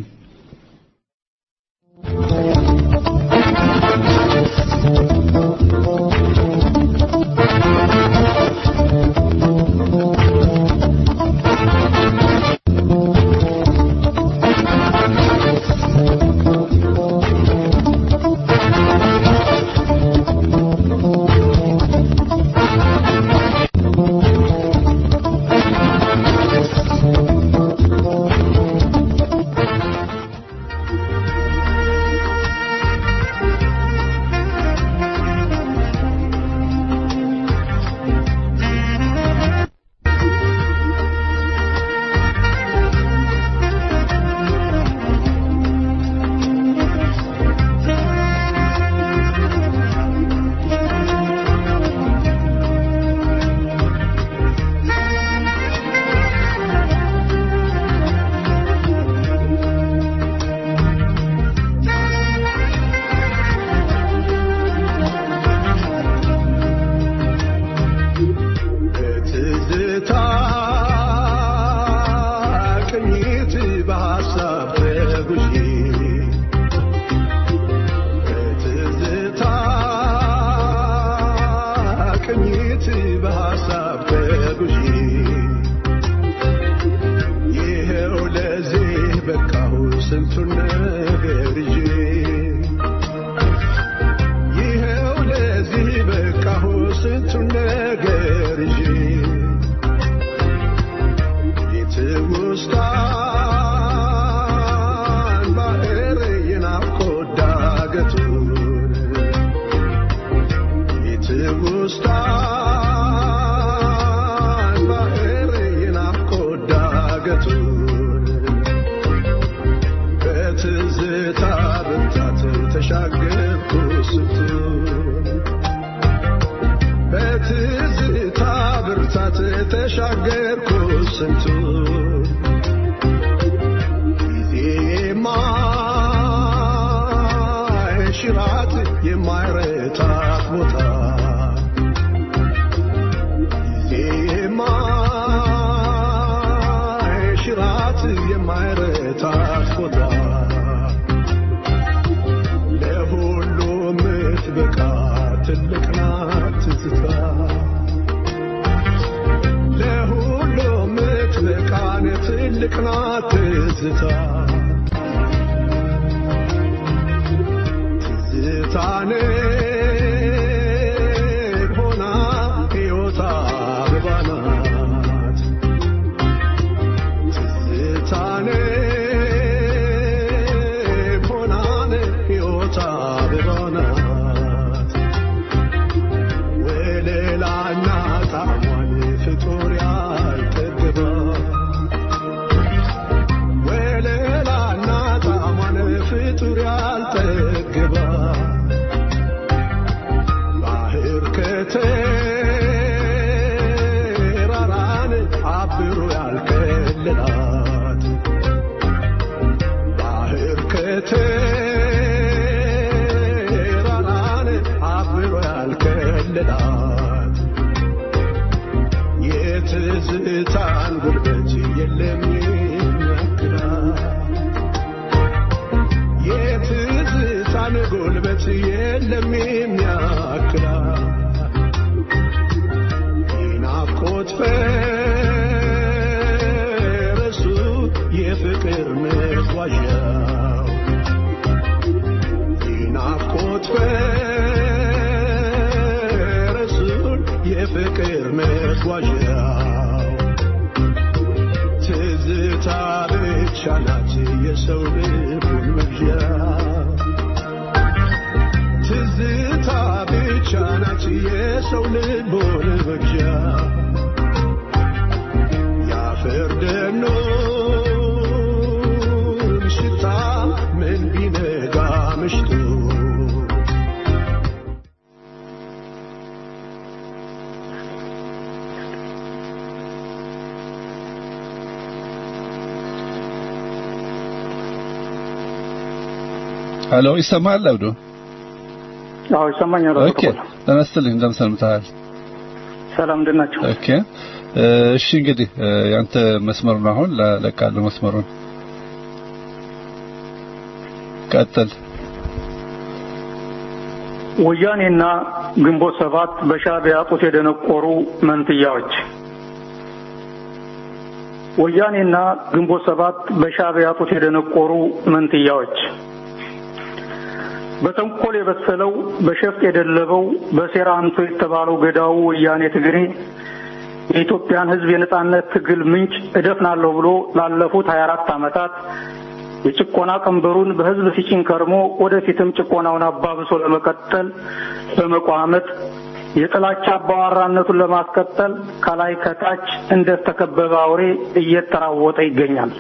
የለም የሚያክላ የፍቅር መጓዣው ናፍቆት ፈረሱን የፍቅር መጓዣው ትዝታ ብቻ ናት የሰው ልቡን መግዣ ትዝታ ብቻ ናት የሰው ልቡን መግዣ ያፈር ደኖን ሽታ ምን ቢነጋ ምሽቱ ሄሎ ይሰማል አብዶ አዎ ይሰማኛል ኦኬ ተነስተልኝ እንደምሰምታል ሰላም እንደናችሁ ኦኬ እሺ እንግዲህ ያንተ መስመሩን አሁን ለቃለ መስመሩን ቀጥል ወያኔና ግንቦት ሰባት በሻዕቢያ ጡት የደነቆሩ መንትያዎች ወያኔና ግንቦት ሰባት በሻዕቢያ ጡት የደነቆሩ መንትያዎች በተንኮል የበሰለው በሸፍጥ የደለበው በሴራ አንቶ የተባለው ገዳው ወያኔ ትግሬ የኢትዮጵያን ሕዝብ የነጻነት ትግል ምንጭ እደፍናለሁ ብሎ ላለፉት 24 ዓመታት የጭቆና ቀንበሩን በሕዝብ ሲጭን ከርሞ ወደፊትም ጭቆናውን አባብሶ ለመቀጠል በመቋመጥ የጥላቻ አባዋራነቱን ለማስቀጠል ከላይ ከታች እንደተከበበ አውሬ እየተራወጠ ይገኛል።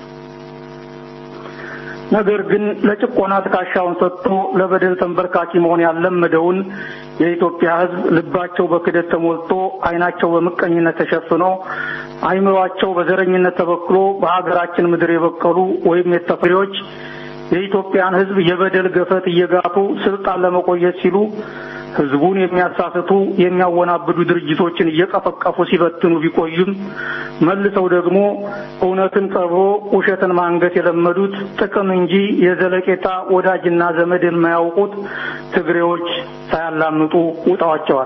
ነገር ግን ለጭቆና ትካሻውን ሰጥቶ ለበደል ተንበርካኪ መሆን ያለመደውን የኢትዮጵያ ሕዝብ ልባቸው በክደት ተሞልቶ አይናቸው በምቀኝነት ተሸፍኖ አይምሯቸው በዘረኝነት ተበክሎ በሀገራችን ምድር የበቀሉ ወይም የተፈሪዎች የኢትዮጵያን ሕዝብ የበደል ገፈት እየጋፉ ስልጣን ለመቆየት ሲሉ ሕዝቡን የሚያሳስቱ የሚያወናብዱ ድርጅቶችን እየቀፈቀፉ ሲበትኑ ቢቆዩም መልሰው ደግሞ እውነትን ቀብሮ ውሸትን ማንገት የለመዱት ጥቅም እንጂ የዘለቄታ ወዳጅና ዘመድ የማያውቁት ትግሬዎች ሳያላምጡ ውጣዋቸዋል።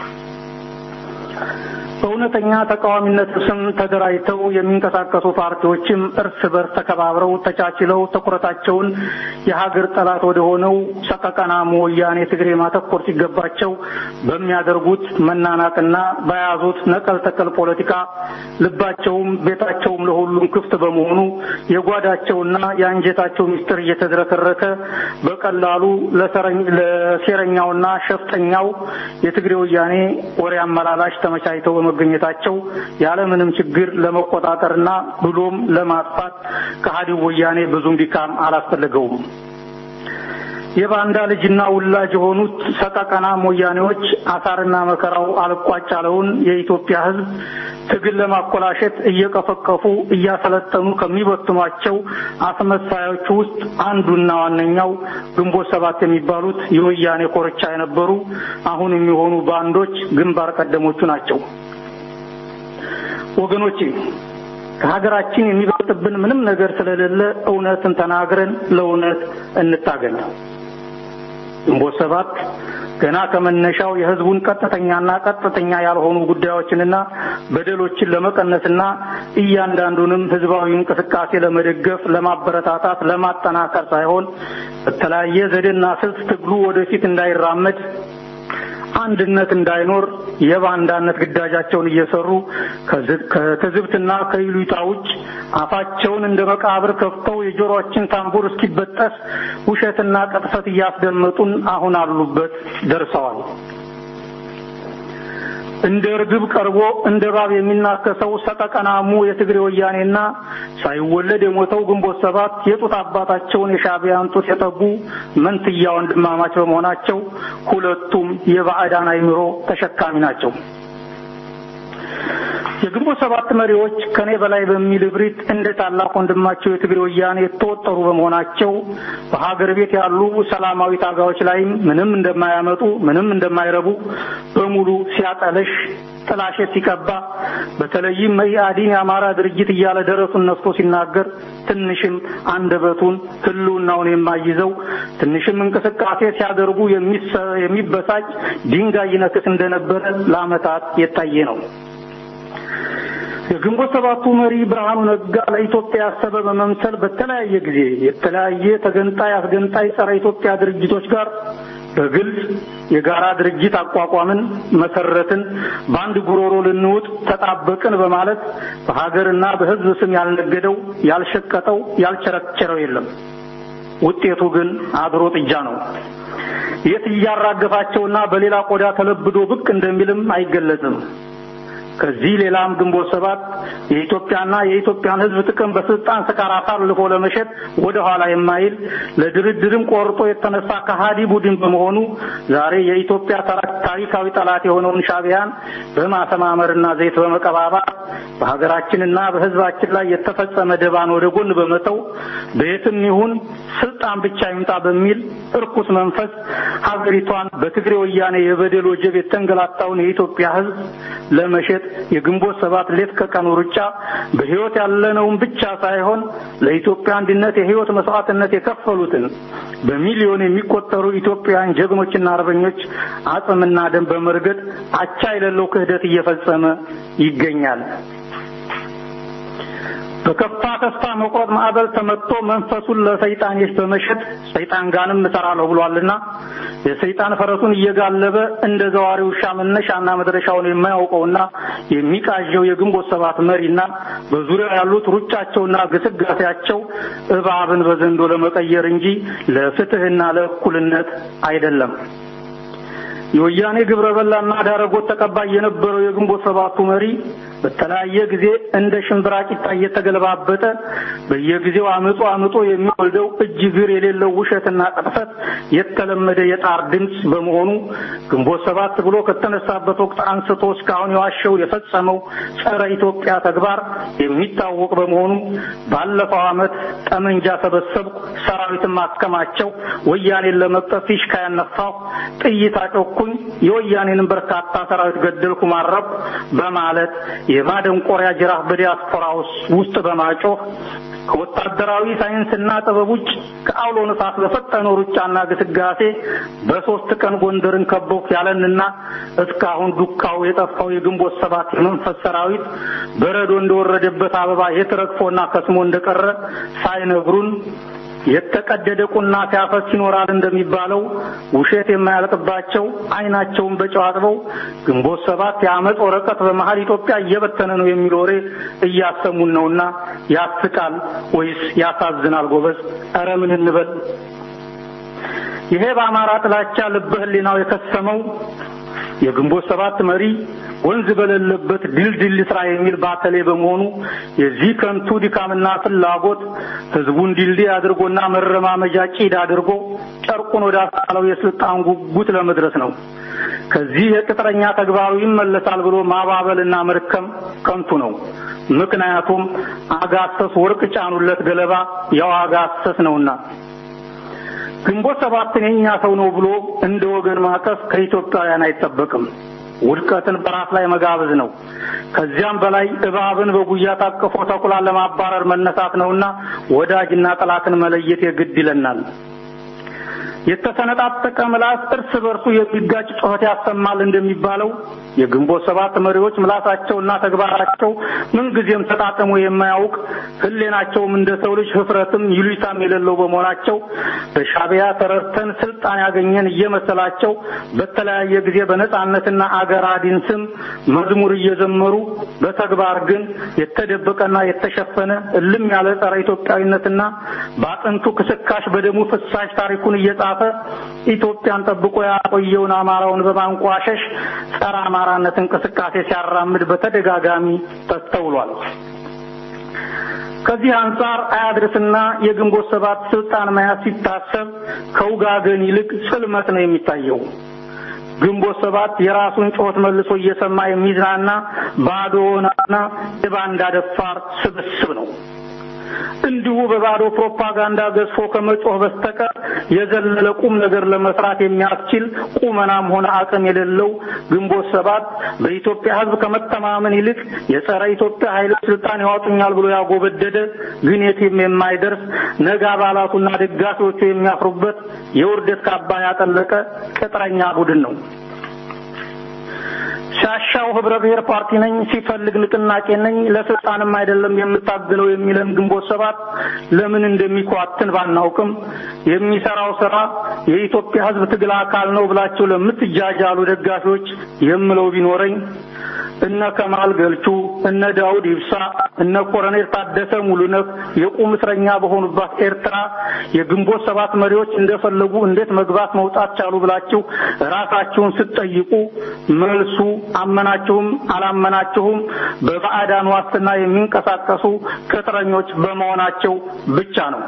በእውነተኛ ተቃዋሚነት ስም ተደራጅተው የሚንቀሳቀሱ ፓርቲዎችም እርስ በርስ ተከባብረው ተቻችለው ትኩረታቸውን የሀገር ጠላት ወደ ሆነው ሰቀቀናሙ ወያኔ ትግሬ ማተኮር ሲገባቸው በሚያደርጉት መናናቅና በያዙት ነቀል ተቀል ፖለቲካ ልባቸውም ቤታቸውም ለሁሉም ክፍት በመሆኑ የጓዳቸውና የአንጀታቸው ምስጢር እየተዝረከረከ በቀላሉ ለሴረኛውና ሸፍጠኛው የትግሬ ወያኔ ወሬ አመላላሽ ተመቻችተው መገኘታቸው ያለ ምንም ችግር ለመቆጣጠርና ብሎም ለማጥፋት ከሃዲው ወያኔ ብዙም ዲካም አላስፈልገውም። የባንዳ ልጅና ውላጅ የሆኑት ሰቀቀናም ወያኔዎች አሳርና መከራው አልቋጫለውን የኢትዮጵያ ሕዝብ ትግል ለማኮላሸት እየቀፈቀፉ እያሰለጠኑ ከሚበትኗቸው አስመሳዮች ውስጥ አንዱና ዋነኛው ግንቦት ሰባት የሚባሉት የወያኔ ኮርቻ የነበሩ አሁን የሚሆኑ ባንዶች ግንባር ቀደሞቹ ናቸው። ወገኖቼ ከሀገራችን የሚበልጥብን ምንም ነገር ስለሌለ እውነትን ተናግረን ለእውነት እንታገል። ግንቦት ሰባት ገና ከመነሻው የሕዝቡን ቀጥተኛ ያልሆኑ ጉዳዮችንና በደሎችን ለመቀነስና እያንዳንዱንም ሕዝባዊ እንቅስቃሴ ለመደገፍ ለማበረታታት ለማጠናከር ሳይሆን በተለያየ ዘዴና ስልት ትግሉ ወደፊት እንዳይራመድ አንድነት እንዳይኖር የባንዳነት ግዳጃቸውን እየሰሩ ከትዝብትና ከይሉኝታ ውጭ አፋቸውን እንደ መቃብር ከፍተው የጆሮአችን ታምቡር እስኪበጠስ ውሸትና ቅጥፈት እያስደመጡን አሁን አሉበት ደርሰዋል። እንደ ርግብ ቀርቦ እንደ እባብ የሚናከሰው ሰቀቀናሙ የትግሬ ወያኔና ሳይወለድ የሞተው ግንቦት ሰባት የጡት አባታቸውን የሻዕቢያን ጡት የጠቡ መንትያ ወንድማማች በመሆናቸው ሁለቱም የባዕዳን አይምሮ ተሸካሚ ናቸው። የግንቦት ሰባት መሪዎች ከኔ በላይ በሚል እብሪት እንደ ታላቅ ወንድማቸው የትግሬ ወያኔ የተወጠሩ በመሆናቸው በሀገር ቤት ያሉ ሰላማዊ ታጋዮች ላይ ምንም እንደማያመጡ ምንም እንደማይረቡ በሙሉ ሲያጠለሽ ጥላሸት ሲቀባ በተለይም መኢአዲን የአማራ ድርጅት እያለ ደረሱን ነፍቶ ሲናገር ትንሽም አንደበቱን ህልውናውን የማይዘው ትንሽም እንቅስቃሴ ሲያደርጉ የሚበሳጭ ድንጋይ ይነክስ እንደነበረ ለዓመታት የታየ ነው። የግንቦት ሰባቱ መሪ ብርሃኑ ነጋ ለኢትዮጵያ ያሰበ በመምሰል በተለያየ ጊዜ የተለያየ ተገንጣይ አስገንጣይ ጸረ ኢትዮጵያ ድርጅቶች ጋር በግልጽ የጋራ ድርጅት አቋቋምን መሰረትን በአንድ ጉሮሮ ልንውጥ ተጣበቅን በማለት በሀገርና በሕዝብ ስም ያልነገደው ያልሸቀጠው ያልቸረቸረው የለም። ውጤቱ ግን አድሮ ጥጃ ነው። የት እያራገፋቸውና በሌላ ቆዳ ተለብዶ ብቅ እንደሚልም አይገለጽም። ከዚህ ሌላም ግንቦት ሰባት የኢትዮጵያና የኢትዮጵያን ሕዝብ ጥቅም በስልጣን ስካር አሳልፎ ለመሸጥ ወደ ኋላ የማይል ለድርድርም ቆርጦ የተነሳ ከሃዲ ቡድን በመሆኑ ዛሬ የኢትዮጵያ ታሪካዊ ጠላት የሆነውን ሻዕቢያን በማሰማመርና ዘይት በመቀባባት በሀገራችንና በሕዝባችን ላይ የተፈጸመ ደባን ወደ ጎን በመተው በየትም ይሁን ስልጣን ብቻ ይምጣ በሚል እርኩስ መንፈስ ሀገሪቷን በትግሬ ወያኔ የበደል ወጀብ የተንገላታውን የኢትዮጵያ ሕዝብ ለመሸጥ የግንቦት ሰባት ሌት ከቀን ሩጫ በህይወት ያለነውን ብቻ ሳይሆን ለኢትዮጵያ አንድነት የህይወት መስዋዕትነት የከፈሉትን በሚሊዮን የሚቆጠሩ ኢትዮጵያውያን ጀግኖችና አርበኞች አጽምና ደም በመርገጥ አቻ የሌለው ክህደት እየፈጸመ ይገኛል። በከፋ ተስፋ መቁረጥ ማዕበል ተመትቶ መንፈሱን ለሰይጣኖች በመሸጥ ሰይጣን ጋንም እሰራለሁ ብሏልና የሰይጣን ፈረሱን እየጋለበ እንደ ዘዋሪው ውሻ መነሻና መድረሻውን የማያውቀውና የሚቃዠው የግንቦት ሰባት መሪና በዙሪያው ያሉት ሩጫቸውና ግስጋሴያቸው እባብን በዘንዶ ለመቀየር እንጂ ለፍትህና ለእኩልነት አይደለም። የወያኔ ግብረ በላና ዳረጎት ተቀባይ የነበረው የግንቦት ሰባቱ መሪ በተለያየ ጊዜ እንደ ሽምብራ ቂጣ እየተገለባበጠ በየጊዜው አመጾ የሚወልደው እጅግር የሌለው ውሸትና ቅጥፈት የተለመደ የጣር ድምጽ በመሆኑ ግንቦት ሰባት ብሎ ከተነሳበት ወቅት አንስቶ እስካሁን የዋሸው የፈጸመው ጸረ ኢትዮጵያ ተግባር የሚታወቅ በመሆኑ ባለፈው ዓመት ጠመንጃ ሰበሰብኩ ሰራዊትን ማከማቸው ወያኔን ለመቅጠፍ ፊሽካ ያነፋው ጥይት አጮኩኝ የወያኔን በርካታ ሰራዊት ገደልኩ ማረብ በማለት የማደንቆሪያ ጅራፍ በዲያስፖራ ውስጥ በማጮህ ከወታደራዊ ሳይንስና ጥበብ ውጭ ከአውሎ ነፋስ በፈጠነው ሩጫና ግስጋሴ በሶስት ቀን ጎንደርን ከበው ያለንና እስካሁን ዱካው የጠፋው የግንቦት ሰባት የመንፈስ ሰራዊት በረዶ እንደወረደበት አበባ የተረግፎና ከስሞ እንደቀረ ሳይነግሩን የተቀደደ ቁና ሲያፈስ ይኖራል እንደሚባለው ውሸት የማያልቅባቸው አይናቸውን በጨው አጥበው ግንቦት ሰባት የአመጽ ወረቀት በመሃል ኢትዮጵያ እየበተነ ነው የሚል ወሬ እያሰሙን ነውና ያስቃል ወይስ ያሳዝናል? ጎበዝ ኧረ ምን እንበል? ይሄ በአማራ ጥላቻ ልበ ህሊናው የከሰመው የግንቦት ሰባት መሪ ወንዝ በሌለበት ድልድል ስራ የሚል ባተሌ በመሆኑ የዚህ ከንቱ ድካምና ፍላጎት ህዝቡን ድልድይ አድርጎና መረማመጃ ጪድ አድርጎ ጨርቁን ወደ አሳለው የስልጣን ጉጉት ለመድረስ ነው። ከዚህ የቅጥረኛ ተግባሩ ይመለሳል ብሎ ማባበልና መርከም ከንቱ ነው። ምክንያቱም አጋሰስ ወርቅ ጫኑለት ገለባ ያው አጋሰስ ነውና። ግንቦት ሰባትን የኛ ሰው ነው ብሎ እንደ ወገን ማቀፍ ከኢትዮጵያውያን አይጠበቅም። ውድቀትን በራስ ላይ መጋበዝ ነው። ከዚያም በላይ እባብን በጉያ ታቅፎ ተኩላን ለማባረር መነሳት ነውና ወዳጅና ጠላትን መለየት የግድ ይለናል። የተሰነጣጠቀ ምላስ እርስ በርሱ የሚጋጭ ጩኸት ያሰማል እንደሚባለው የግንቦት ሰባት መሪዎች ምላሳቸውና ተግባራቸው ምንጊዜም ተጣጥሞ የማያውቅ ህሊናቸውም እንደ ሰው ልጅ ህፍረትም ይሉኝታም የሌለው በመሆናቸው በሻዕቢያ ተረድተን ስልጣን ያገኘን እየመሰላቸው በተለያየ ጊዜ በነጻነትና አገር አድን ስም መዝሙር እየዘመሩ በተግባር ግን የተደበቀና የተሸፈነ እልም ያለ ጸረ ኢትዮጵያዊነትና በአጥንቱ ክስካሽ በደሙ ፍሳሽ ታሪኩን እየጻፈ ኢትዮጵያን ጠብቆ ያቆየውን አማራውን በማንቋሸሽ ጸረ አማራነት እንቅስቃሴ ሲያራምድ በተደጋጋሚ ተስተውሏል። ከዚህ አንፃር አያድርስና የግንቦት ሰባት ስልጣን መያዝ ሲታሰብ ከውጋገን ይልቅ ጽልመት ነው የሚታየው። ግንቦት ሰባት የራሱን ጮት መልሶ እየሰማ የሚዝናና ባዶና የባንዳ ደፋር ስብስብ ነው። እንዲሁ በባዶ ፕሮፓጋንዳ ገዝፎ ከመጮህ በስተቀር የዘለለ ቁም ነገር ለመስራት የሚያስችል ቁመናም ሆነ አቅም የሌለው ግንቦት ሰባት በኢትዮጵያ ሕዝብ ከመተማመን ይልቅ የጸረ ኢትዮጵያ ኃይሎች ስልጣን ያወጡኛል ብሎ ያጎበደደ ግን የትም የማይደርስ ነገ አባላቱና ደጋፊዎቹ የሚያፍሩበት የውርደት ካባ ያጠለቀ ቅጥረኛ ቡድን ነው። ሻሻው ህብረ ብሔር ፓርቲ ነኝ ሲፈልግ ንቅናቄ ነኝ ለስልጣንም አይደለም የምታገለው የሚለን ግንቦት ሰባት ለምን እንደሚቋጥን ባናውቅም የሚሰራው ስራ የኢትዮጵያ ህዝብ ትግል አካል ነው ብላችሁ ለምትጃጃሉ ደጋፊዎች የምለው ቢኖረኝ እነ ከማል ገልቹ እነ ዳውድ ይብሳ እነ ኮሎኔል ታደሰ ሙሉነህ የቁም እስረኛ በሆኑባት ኤርትራ የግንቦት ሰባት መሪዎች እንደፈለጉ እንዴት መግባት መውጣት ቻሉ ብላችሁ ራሳችሁን ስትጠይቁ መልሱ አመናችሁም አላመናችሁም በባዕዳን ዋስትና የሚንቀሳቀሱ ቅጥረኞች በመሆናቸው ብቻ ነው።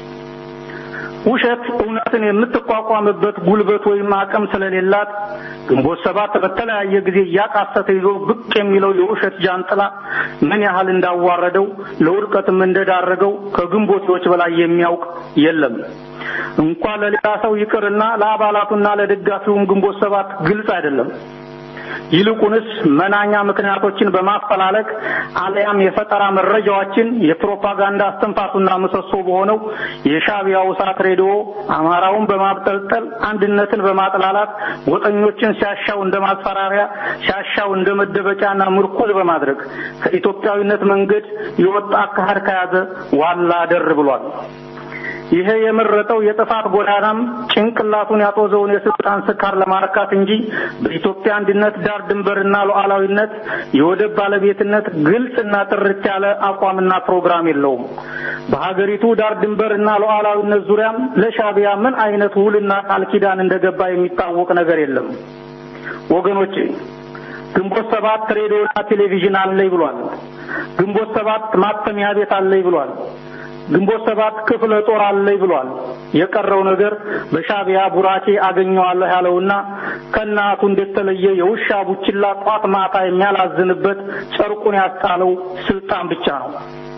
ውሸት እውነትን የምትቋቋምበት ጉልበት ወይም አቅም ስለሌላት ግንቦት ሰባት በተለያየ ጊዜ ያቃሰተ ይዞ ብቅ የሚለው የውሸት ጃንጥላ ምን ያህል እንዳዋረደው ለውድቀትም እንደዳረገው ከግንቦቶች በላይ የሚያውቅ የለም። እንኳን ለሌላ ሰው ይቅርና ለአባላቱና ለደጋፊውም ግንቦት ሰባት ግልጽ አይደለም። ይልቁንስ መናኛ ምክንያቶችን በማፈላለግ አለያም የፈጠራ መረጃዎችን የፕሮፓጋንዳ አስተንፋሱና ምሰሶ በሆነው የሻቢያው ሳት ሬዲዮ አማራውን በማብጠልጠል አንድነትን በማጥላላት ጎጠኞችን ሲያሻው እንደማስፈራሪያ ሲያሻው እንደመደበቂያና ምርኩዝ በማድረግ ከኢትዮጵያዊነት መንገድ የወጣ አካሄድ ከያዘ ዋላ ደር ብሏል። ይሄ የመረጠው የጥፋት ጎዳናም ጭንቅላቱን ያጦዘውን የስልጣን ስካር ለማርካት እንጂ በኢትዮጵያ አንድነት ዳር ድንበርና ሉዓላዊነት የወደብ ባለቤትነት ግልጽና ጥርት ያለ አቋምና ፕሮግራም የለውም። በሀገሪቱ ዳር ድንበርና ሉዓላዊነት ዙሪያም ለሻቢያ ምን አይነት ውልና ቃል ኪዳን እንደገባ የሚታወቅ ነገር የለም። ወገኖቼ ግንቦት ሰባት ሬዲዮና ቴሌቪዥን አለኝ ብሏል። ግንቦት ሰባት ማተሚያ ቤት አለኝ ብሏል። ግንቦት ሰባት ክፍለ ጦር አለኝ ብሏል። የቀረው ነገር በሻቢያ ቡራኬ አገኘዋለሁ ያለውና ከናቱ እንደተለየ የውሻ ቡችላ ጧት ማታ የሚያላዝንበት ጨርቁን ያስጣለው ስልጣን ብቻ ነው።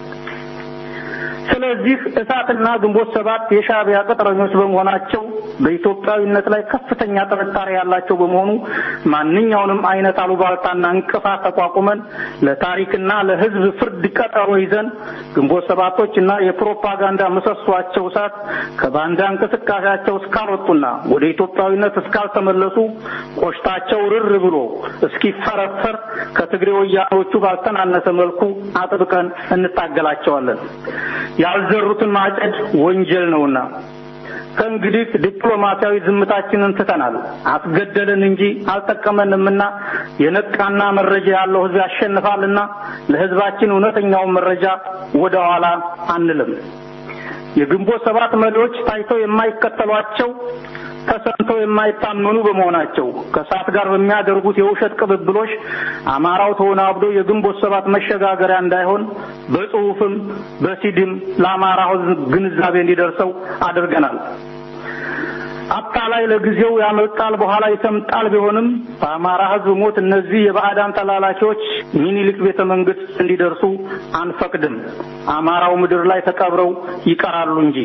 ስለዚህ እሳትና ግንቦት ሰባት የሻቢያ ቅጥረኞች በመሆናቸው በኢትዮጵያዊነት ላይ ከፍተኛ ጥርጣሬ ያላቸው በመሆኑ ማንኛውንም አይነት አሉባልታና እንቅፋት ተቋቁመን ለታሪክና ለሕዝብ ፍርድ ቀጠሮ ይዘን ግንቦት ሰባቶችና የፕሮፓጋንዳ ምሰሷቸው እሳት ከባንዳ እንቅስቃሴያቸው እስካልወጡና ወደ ኢትዮጵያዊነት እስካልተመለሱ ቆሽታቸው ርር ብሎ እስኪፈረፈር ከትግሬ ወያኖቹ ባልተናነሰ መልኩ አጥብቀን እንታገላቸዋለን። ያልዘሩትን ማጨድ ወንጀል ነውና ከእንግዲህ ዲፕሎማሲያዊ ዝምታችንን ትተናል። አስገደለን እንጂ አልጠቀመንምና የነቃና መረጃ ያለው ህዝብ ያሸንፋልና ለህዝባችን እውነተኛውን መረጃ ወደ ኋላ አንልም። የግንቦት ሰባት መሪዎች ታይተው የማይከተሏቸው ተሰንተው የማይታመኑ በመሆናቸው ከሳት ጋር በሚያደርጉት የውሸት ቅብብሎሽ አማራው ተወናብዶ የግንቦት ሰባት መሸጋገሪያ እንዳይሆን በጽሁፍም በሲዲም ለአማራው ግንዛቤ እንዲደርሰው አድርገናል። አጣላይ ለጊዜው ያመልጣል በኋላ ይሰምጣል ቢሆንም በአማራ ህዝብ ሞት እነዚህ የባዕዳን ተላላኪዎች ሚኒሊክ ቤተ መንግስት እንዲደርሱ አንፈቅድም። አማራው ምድር ላይ ተቀብረው ይቀራሉ እንጂ።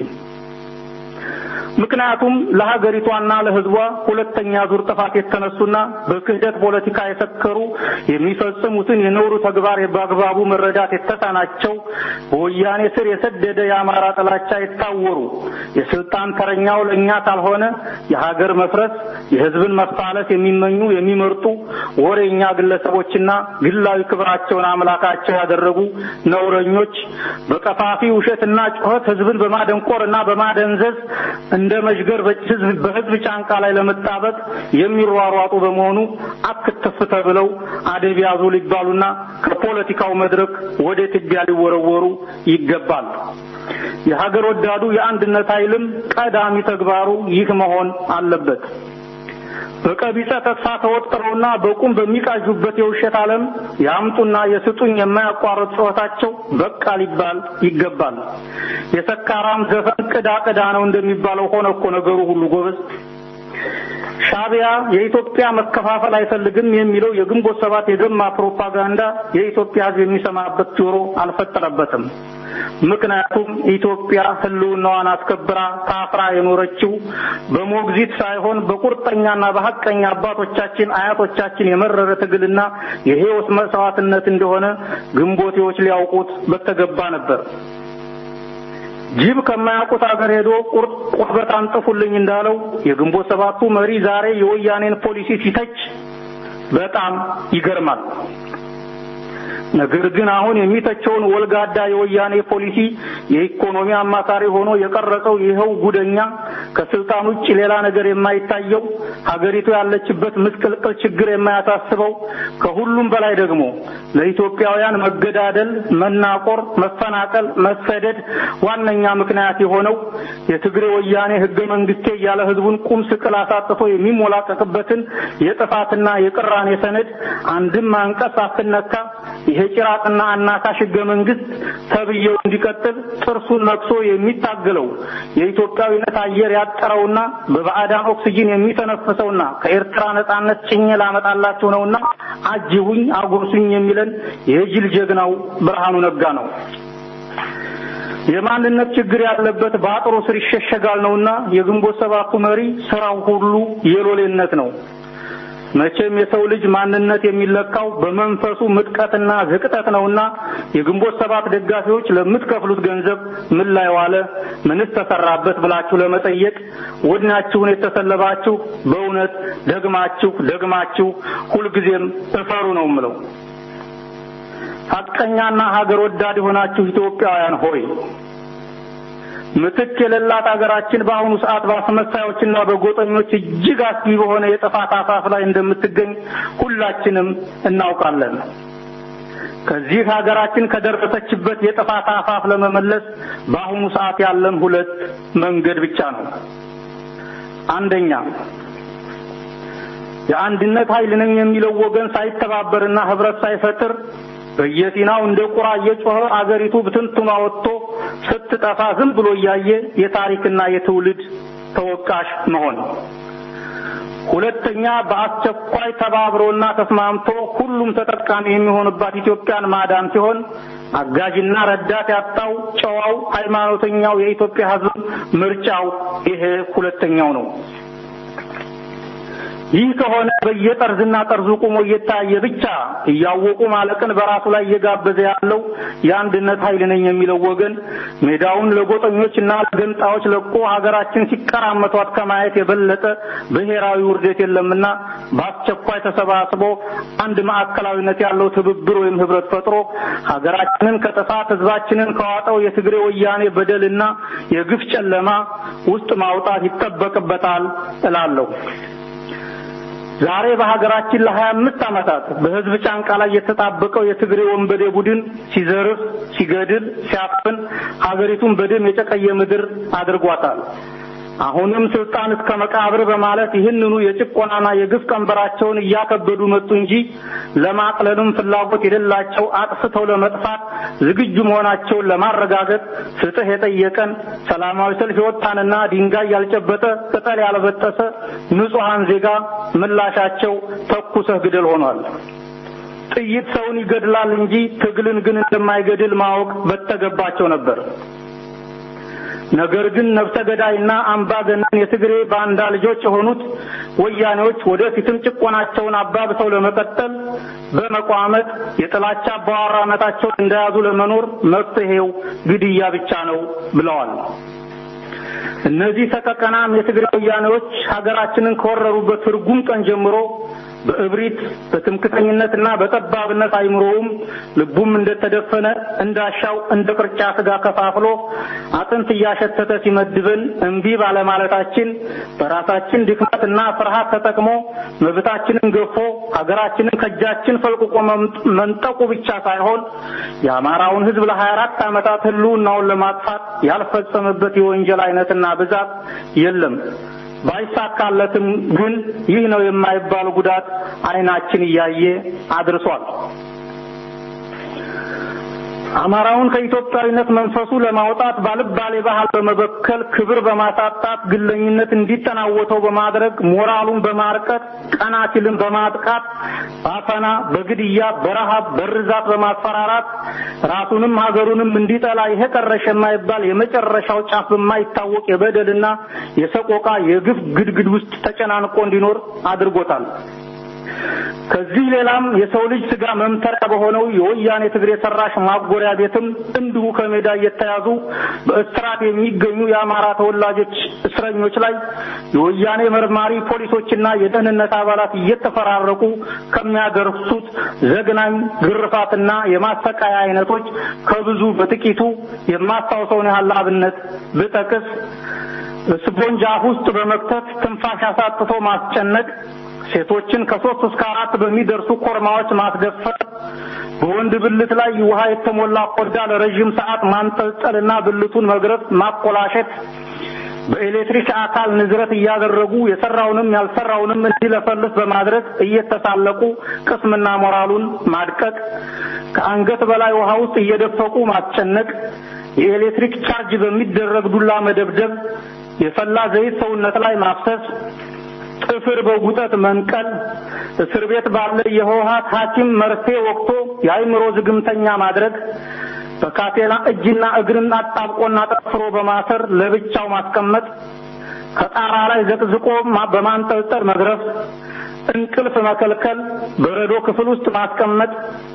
ምክንያቱም ለሀገሪቷና ለህዝቧ ሁለተኛ ዙር ጥፋት የተነሱና በክህደት ፖለቲካ የሰከሩ የሚፈጽሙትን የነውሩ ተግባር በአግባቡ መረዳት የተሳናቸው በወያኔ ስር የሰደደ የአማራ ጥላቻ የታወሩ የስልጣን ተረኛው ለኛ ካልሆነ የሀገር መፍረስ የህዝብን መፋለስ የሚመኙ የሚመርጡ ወሬኛ ግለሰቦችና ግላዊ ክብራቸውን አምላካቸው ያደረጉ ነውረኞች በቀፋፊ ውሸትና ጩኸት ህዝብን በማደንቆርና በማደንዘዝ እንደ መሽገር በህዝብ ጫንቃ ላይ ለመጣበቅ የሚሯሯጡ በመሆኑ አክተፍ ተብለው አደብ ያዙ ሊባሉና ከፖለቲካው መድረክ ወደ ትቢያ ሊወረወሩ ይገባል። የሀገር ወዳዱ የአንድነት ኃይልም ቀዳሚ ተግባሩ ይህ መሆን አለበት። በቀቢጸ ተስፋ ተወጥረውና በቁም በሚቃዡበት የውሸት ዓለም ያምጡና የስጡኝ የማያቋርጥ ጾታቸው በቃ ሊባል ይገባል። የሰካራም ዘፈን ቅዳ ነው እንደሚባለው ሆነ እኮ ነገሩ ሁሉ ጎበዝ። ሻቢያ የኢትዮጵያ መከፋፈል አይፈልግም የሚለው የግንቦት ሰባት የደማ ፕሮፓጋንዳ የኢትዮጵያ ሕዝብ የሚሰማበት ጆሮ አልፈጠረበትም። ምክንያቱም ኢትዮጵያ ህልውናዋን አስከብራ ታፍራ የኖረችው በሞግዚት ሳይሆን በቁርጠኛና በሐቀኛ አባቶቻችን አያቶቻችን የመረረ ትግልና የህይወት መስዋዕትነት እንደሆነ ግንቦቴዎች ሊያውቁት በተገባ ነበር። ጅብ ከማያውቁት አገር ሄዶ ቁርበት አንጥፉልኝ እንዳለው የግንቦት ሰባቱ መሪ ዛሬ የወያኔን ፖሊሲ ሲተች በጣም ይገርማል። ነገር ግን አሁን የሚተቸውን ወልጋዳ የወያኔ ፖሊሲ የኢኮኖሚ አማካሪ ሆኖ የቀረጸው ይኸው ጉደኛ ከስልጣን ውጭ ሌላ ነገር የማይታየው ሀገሪቱ ያለችበት ምስቅልቅል ችግር የማያሳስበው ከሁሉም በላይ ደግሞ ለኢትዮጵያውያን መገዳደል፣ መናቆር፣ መፈናቀል፣ መሰደድ ዋነኛ ምክንያት የሆነው የትግሬ ወያኔ ህገ መንግስቴ ያለ ህዝቡን ቁም ስቅል አሳጥቶ የሚሞላቀቅበትን የጥፋትና የቅራኔ ሰነድ አንድም አንቀጽ አትነካ ይሄ ጭራቅና አናካሽ ህገ መንግስት ተብየው እንዲቀጥል ጥርሱን ነክሶ የሚታገለው የኢትዮጵያዊነት አየር ያጠረውና በባዕዳን ኦክሲጅን የሚተነፍሰውና ከኤርትራ ነጻነት ጭኝ ላመጣላችሁ ነውና አጅቡኝ አጉርሱኝ የሚለን የጅል ጀግናው ብርሃኑ ነጋ ነው። የማንነት ችግር ያለበት በአጥሩ ስር ይሸሸጋል ነውና የግንቦት ሰባቱ መሪ ስራው ሁሉ የሎሌነት ነው። መቼም የሰው ልጅ ማንነት የሚለካው በመንፈሱ ምጥቀትና ዝቅጠት ነውና የግንቦት ሰባት ደጋፊዎች ለምትከፍሉት ገንዘብ ምን ላይ ዋለ ምንስ ተሰራበት ብላችሁ ለመጠየቅ ወድናችሁን የተሰለባችሁ በእውነት ደግማችሁ ሁልጊዜም እፈሩ ነው የምለው። ሐቀኛና ሀገር ወዳድ የሆናችሁ ኢትዮጵያውያን ሆይ ምትክ የሌላት ሀገራችን በአሁኑ ሰዓት በአስመሳዮችና በጎጠኞች እጅግ አስጊ በሆነ የጥፋት አፋፍ ላይ እንደምትገኝ ሁላችንም እናውቃለን። ከዚህ ሀገራችን ከደረሰችበት የጥፋት አፋፍ ለመመለስ በአሁኑ ሰዓት ያለን ሁለት መንገድ ብቻ ነው። አንደኛ የአንድነት ኃይል ነኝ የሚለው ወገን ሳይተባበርና ህብረት ሳይፈጥር በየሲናው እንደ ቁራ እየጮኸ አገሪቱ ብትንትኗ ወጥቶ ስትጠፋ ዝም ብሎ ያየ የታሪክና የትውልድ ተወቃሽ መሆን። ሁለተኛ በአስቸኳይ ተባብሮና ተስማምቶ ሁሉም ተጠቃሚ የሚሆንባት ኢትዮጵያን ማዳን ሲሆን አጋዥና ረዳት ያጣው ጨዋው ሃይማኖተኛው የኢትዮጵያ ሕዝብ ምርጫው ይሄ ሁለተኛው ነው። ይህ ከሆነ በየጠርዝና ጠርዙ ቆሞ እየታየ ብቻ እያወቁ ማለቅን በራሱ ላይ እየጋበዘ ያለው የአንድነት ኃይል ነኝ የሚለው ወገን ሜዳውን ለጎጠኞችና ለገንጣዎች ለቆ ሀገራችን ሲቀራመቷት ከማየት የበለጠ ብሔራዊ ውርደት የለምና በአስቸኳይ ተሰባስቦ አንድ ማዕከላዊነት ያለው ትብብር ወይም ህብረት ፈጥሮ ሀገራችንን ከጥፋት ህዝባችንን ከዋጠው የትግሬ ወያኔ በደልና የግፍ ጨለማ ውስጥ ማውጣት ይጠበቅበታል እላለሁ። ዛሬ በሀገራችን ለ25 ዓመታት በህዝብ ጫንቃ ላይ የተጣበቀው የትግሬ ወንበዴ ቡድን ሲዘርፍ፣ ሲገድል፣ ሲያፍን ሀገሪቱን በደም የጨቀየ ምድር አድርጓታል። አሁንም ስልጣን እስከ መቃብር በማለት ይህንኑ የጭቆናና የግፍ ቀንበራቸውን እያከበዱ መጡ እንጂ ለማቅለልም ፍላጎት የሌላቸው አጥፍተው ለመጥፋት ዝግጁ መሆናቸውን ለማረጋገጥ ፍትህ የጠየቀን ሰላማዊ ሰልፍ የወጣንና ድንጋይ ያልጨበጠ ቅጠል ያልበጠሰ ንጹሃን ዜጋ ምላሻቸው ተኩሰህ ግደል ሆኗል። ጥይት ሰውን ይገድላል እንጂ ትግልን ግን እንደማይገድል ማወቅ በተገባቸው ነበር። ነገር ግን ነፍሰ ገዳይና አምባገነን የትግሬ ባንዳ ልጆች የሆኑት ወያኔዎች ወደፊትም ጭቆናቸውን አባብሰው ለመቀጠል በመቋመጥ የጥላቻ ባወራነታቸውን እንደያዙ ለመኖር መፍትሄው ግድያ ብቻ ነው ብለዋል። እነዚህ ተቀቀናም የትግሬ ወያኔዎች ሀገራችንን ከወረሩበት ርጉም ቀን ጀምሮ በእብሪት በትምክተኝነትና በጠባብነት አይምሮውም ልቡም እንደተደፈነ እንዳሻው እንደ ቅርጫ ስጋ ከፋፍሎ አጥንት ያሸተተ ሲመድበን እንቢ ባለማለታችን በራሳችን ድክመትና ፍርሃት ተጠቅሞ መብታችንን ገፎ ሀገራችንን ከጃችን ፈልቅቆ መንጠቁ ብቻ ሳይሆን የአማራውን ሕዝብ ለ24 ዓመታት ህልውናውን ለማጥፋት ያልፈጸመበት የወንጀል አይነትና ብዛት የለም። ባይሳካለትም ግን ይህ ነው የማይባል ጉዳት አይናችን እያየ አድርሷል። አማራውን ከኢትዮጵያዊነት መንፈሱ ለማውጣት ባልባሌ ባህል በመበከል ክብር በማሳጣት ግለኝነት እንዲጠናወተው በማድረግ ሞራሉን በማርቀት ቀናችልን በማጥቃት ባፈና በግድያ በረሃብ በርዛት በማስፈራራት ራሱንም ሀገሩንም እንዲጠላ ይሄ ቀረሽ የማይባል የመጨረሻው ጫፍ በማይታወቅ የበደልና የሰቆቃ የግፍ ግድግድ ውስጥ ተጨናንቆ እንዲኖር አድርጎታል። ከዚህ ሌላም የሰው ልጅ ስጋ መምተሪያ በሆነው የወያኔ ትግሬ ሰራሽ ማጎሪያ ቤትም እንዲሁ ከሜዳ እየተያዙ በእስራት የሚገኙ የአማራ ተወላጆች እስረኞች ላይ የወያኔ መርማሪ ፖሊሶችና የደህንነት አባላት እየተፈራረቁ ከሚያደርሱት ዘግናኝ ግርፋትና የማሰቃያ አይነቶች ከብዙ በጥቂቱ የማስታውሰውን ያህል አብነት ብጠቅስ ስፖንጅ አፍ ውስጥ በመክተት ትንፋሽ አሳጥቶ ማስጨነቅ፣ ሴቶችን ከ3 እስከ 4 በሚደርሱ ኮርማዎች ማስደፈር፣ በወንድ ብልት ላይ ውሃ የተሞላ ቆዳ ለረጅም ሰዓት ማንጠልጠልና ብልቱን መግረፍ፣ ማቆላሸት፣ በኤሌክትሪክ አካል ንዝረት እያደረጉ የሰራውንም ያልሰራውንም እንዲለፈልፍ በማድረግ እየተሳለቁ ቅስምና ሞራሉን ማድቀቅ፣ ከአንገት በላይ ውሃ ውስጥ እየደፈቁ ማስጨነቅ፣ የኤሌክትሪክ ቻርጅ በሚደረግ ዱላ መደብደብ፣ የፈላ ዘይት ሰውነት ላይ ማፍሰስ፣ ጥፍር በጉጠት መንቀል፣ እስር ቤት ባለ የህወሓት ሐኪም መርፌ ወቅቶ የአይምሮ ዝግምተኛ ማድረግ፣ በካቴና እጅና እግርን አጣብቆና ጠፍሮ በማሰር ለብቻው ማስቀመጥ፣ ከጣራ ላይ ዘቅዝቆ በማንጠልጠል መግረፍ፣ እንቅልፍ መከልከል፣ በረዶ ክፍል ውስጥ ማስቀመጥ፣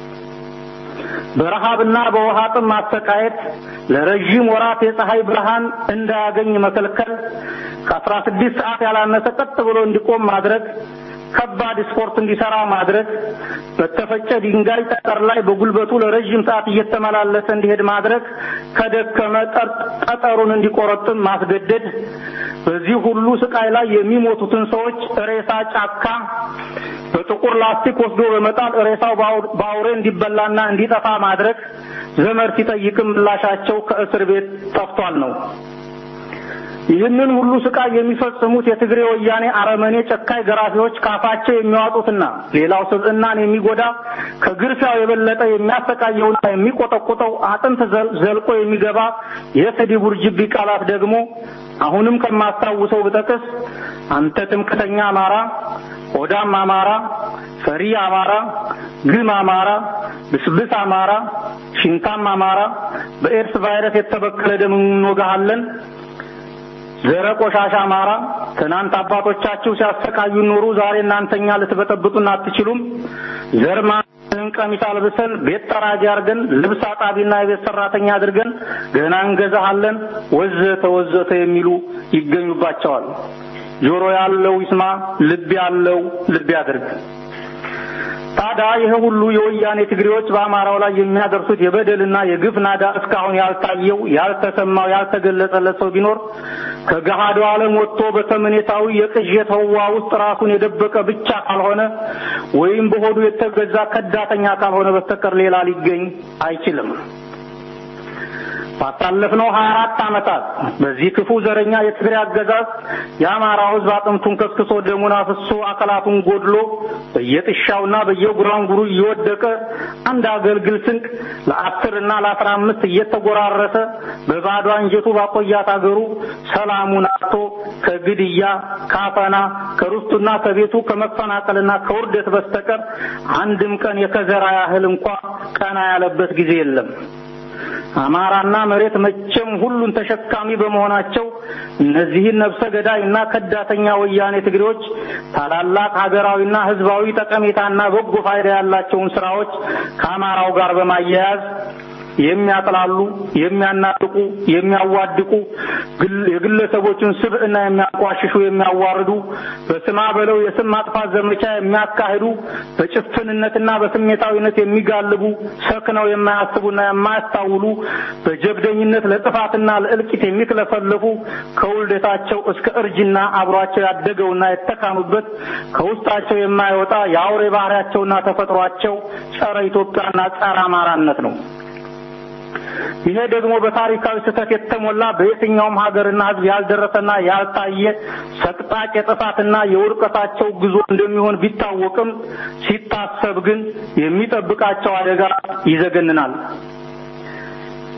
በረሃብና በውሃ ጥም ማሰቃየት፣ ለረጅም ወራት የፀሐይ ብርሃን እንዳያገኝ መከልከል፣ ከ16 ሰዓት ያላነሰ ቀጥ ብሎ እንዲቆም ማድረግ፣ ከባድ ስፖርት እንዲሰራ ማድረግ፣ በተፈጨ ድንጋይ ጠጠር ላይ በጉልበቱ ለረጅም ሰዓት እየተመላለሰ እንዲሄድ ማድረግ፣ ከደከመ ጠጠሩን እንዲቆረጥም ማስገደድ፣ በዚህ ሁሉ ስቃይ ላይ የሚሞቱትን ሰዎች ሬሳ ጫካ በጥቁር ላስቲክ ወስዶ በመጣል ሬሳው ባውሬ እንዲበላና እንዲጠፋ ማድረግ፣ ዘመድ ሲጠይቅም ምላሻቸው ከእስር ቤት ጠፍቷል ነው። ይህንን ሁሉ ስቃይ የሚፈጽሙት የትግሬ ወያኔ አረመኔ ጨካኝ ገራፊዎች ካፋቸው የሚያወጡትና ሌላው ስብዕናን የሚጎዳ ከግርፊያው የበለጠ የሚያሰቃየውና የሚቆጠቁጠው አጥንት ዘልቆ የሚገባ የስድብ ውርጅብኝ ቃላት ደግሞ አሁንም ከማስታውሰው ብጠቅስ አንተ ትምክተኛ አማራ፣ ሆዳም አማራ፣ ፈሪ አማራ፣ ግም አማራ፣ ብስብስ አማራ፣ ሽንታም አማራ፣ በኤድስ ቫይረስ የተበከለ ደም እንወጋሃለን፣ ዘረ ቆሻሻ አማራ፣ ትናንት አባቶቻችሁ ሲያሰቃዩ ኖሩ፣ ዛሬ እናንተኛ ልትበጠብጡን አትችሉም፣ ዘርማን ቀሚስ አልብሰን ቤት ጠራጊ አድርገን ልብስ አጣቢና የቤት ሰራተኛ አድርገን ገና እንገዛሃለን ወዘተ ወዘተ የሚሉ ይገኙባቸዋል። ጆሮ ያለው ይስማ፣ ልብ ያለው ልብ ያድርግ። ታዲያ ይሄ ሁሉ የወያኔ ትግሬዎች በአማራው ላይ የሚያደርሱት የበደልና የግፍ ናዳ እስካሁን ያልታየው ያልተሰማው ያልተገለጸለት ሰው ቢኖር ከገሃዱ ዓለም ወጥቶ በተመኔታዊ የቅዠት ህዋ ውስጥ ራሱን የደበቀ ብቻ ካልሆነ ወይም በሆዱ የተገዛ ከዳተኛ ካልሆነ በስተቀር ሌላ ሊገኝ አይችልም። ባሳለፍነው 24 ዓመታት በዚህ ክፉ ዘረኛ የትግሬ አገዛዝ የአማራው ህዝብ አጥንቱን ከስክሶ ደሙን አፍሶ አካላቱን ጎድሎ በየጥሻውና በየጉራንጉሩ እየወደቀ አንድ አገልግል ስንቅ ለ10 እና ለ15 እየተጎራረሰ በባዶ አንጀቱ ባቆያት አገሩ ሰላሙን አጥቶ ከግድያ ካፈና ከርስቱና ከቤቱ ከመፈናቀልና ከውርደት በስተቀር አንድም ቀን የከዘራ ያህል እንኳን ቀና ያለበት ጊዜ የለም። አማራና መሬት መቼም ሁሉን ተሸካሚ በመሆናቸው እነዚህን ነፍሰ ገዳይና ከዳተኛ ወያኔ ትግሬዎች ታላላቅ ሀገራዊና ህዝባዊ ጠቀሜታና በጎ ፋይዳ ያላቸውን ስራዎች ከአማራው ጋር በማያያዝ የሚያጥላሉ፣ የሚያናጥቁ፣ የሚያዋድቁ የግለሰቦችን ስብዕና የሚያቋሽሹ፣ የሚያዋርዱ፣ በስማ በለው የስም ማጥፋት ዘመቻ የሚያካሂዱ፣ በጭፍንነትና በስሜታዊነት የሚጋልቡ፣ ሰክነው የማያስቡና የማያስታውሉ፣ በጀብደኝነት ለጥፋትና ለእልቂት የሚክለፈልፉ፣ ከውልደታቸው እስከ እርጅና አብሯቸው ያደገውና የተካኑበት ከውስጣቸው የማይወጣ የአውሬ ባህሪያቸውና ተፈጥሯቸው ጸረ ኢትዮጵያና ጸረ አማራነት ነው። ይሄ ደግሞ በታሪካዊ ስህተት የተሞላ በየትኛውም ሀገርና ህዝብ ያልደረሰና ያልታየ ሰቅጣጭ የጥፋትና የውድቀታቸው ጉዞ እንደሚሆን ቢታወቅም ሲታሰብ ግን የሚጠብቃቸው አደጋ ይዘገንናል።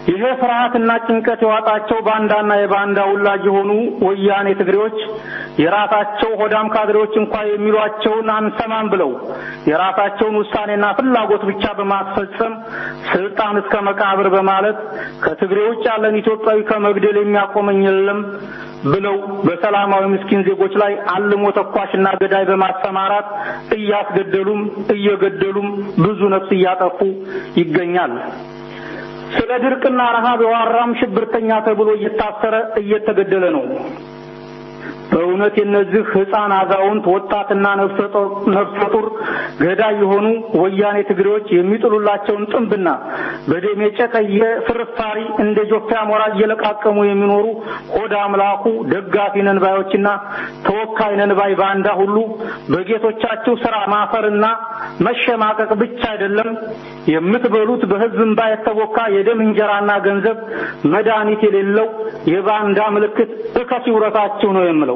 ይሄ ፍርሃትና ጭንቀት የዋጣቸው ባንዳና የባንዳ ውላጅ የሆኑ ወያኔ ትግሬዎች የራሳቸው ሆዳም ካድሬዎች እንኳን የሚሏቸውን አንሰማም ብለው የራሳቸውን ውሳኔና ፍላጎት ብቻ በማስፈጸም ስልጣን እስከ መቃብር በማለት ከትግሬዎች ያለን ኢትዮጵያዊ ከመግደል የሚያቆመኝ የለም ብለው በሰላማዊ ምስኪን ዜጎች ላይ አልሞ ተኳሽና ገዳይ በማሰማራት እያስገደሉም እየገደሉም ብዙ ነፍስ እያጠፉ ይገኛል። ስለ ድርቅና ረሃብ የዋራም ሽብርተኛ ተብሎ እየታሰረ እየተገደለ ነው። በእውነት የነዚህ ህፃን አዛውንት ወጣትና ነፍሰ ጡር ገዳይ የሆኑ ወያኔ ትግሬዎች የሚጥሉላቸውን ጥንብና በደም የጨቀየ ፍርፋሪ እንደ ጆፋ ሞራ እየለቃቀሙ የሚኖሩ ሆዳ አምላኩ ደጋፊ ነን ባዮችና ተወካይ ነን ባይ ባንዳ ሁሉ በጌቶቻቸው ስራ ማፈርና መሸማቀቅ ብቻ አይደለም የምትበሉት በህዝብ እንባ የተቦካ የደም እንጀራና ገንዘብ መድኃኒት የሌለው የባንዳ ምልክት እከሲውረታችሁ ነው የምለው።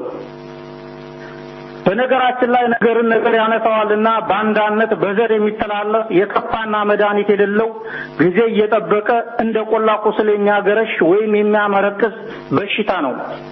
በነገራችን ላይ ነገርን ነገር ያነሳዋልና ባንዳነት በዘር የሚተላለፍ የከፋና መድኃኒት የሌለው ጊዜ እየጠበቀ እንደ ቆላ ቁስል የሚያገረሽ ወይም የሚያመረቅስ በሽታ ነው።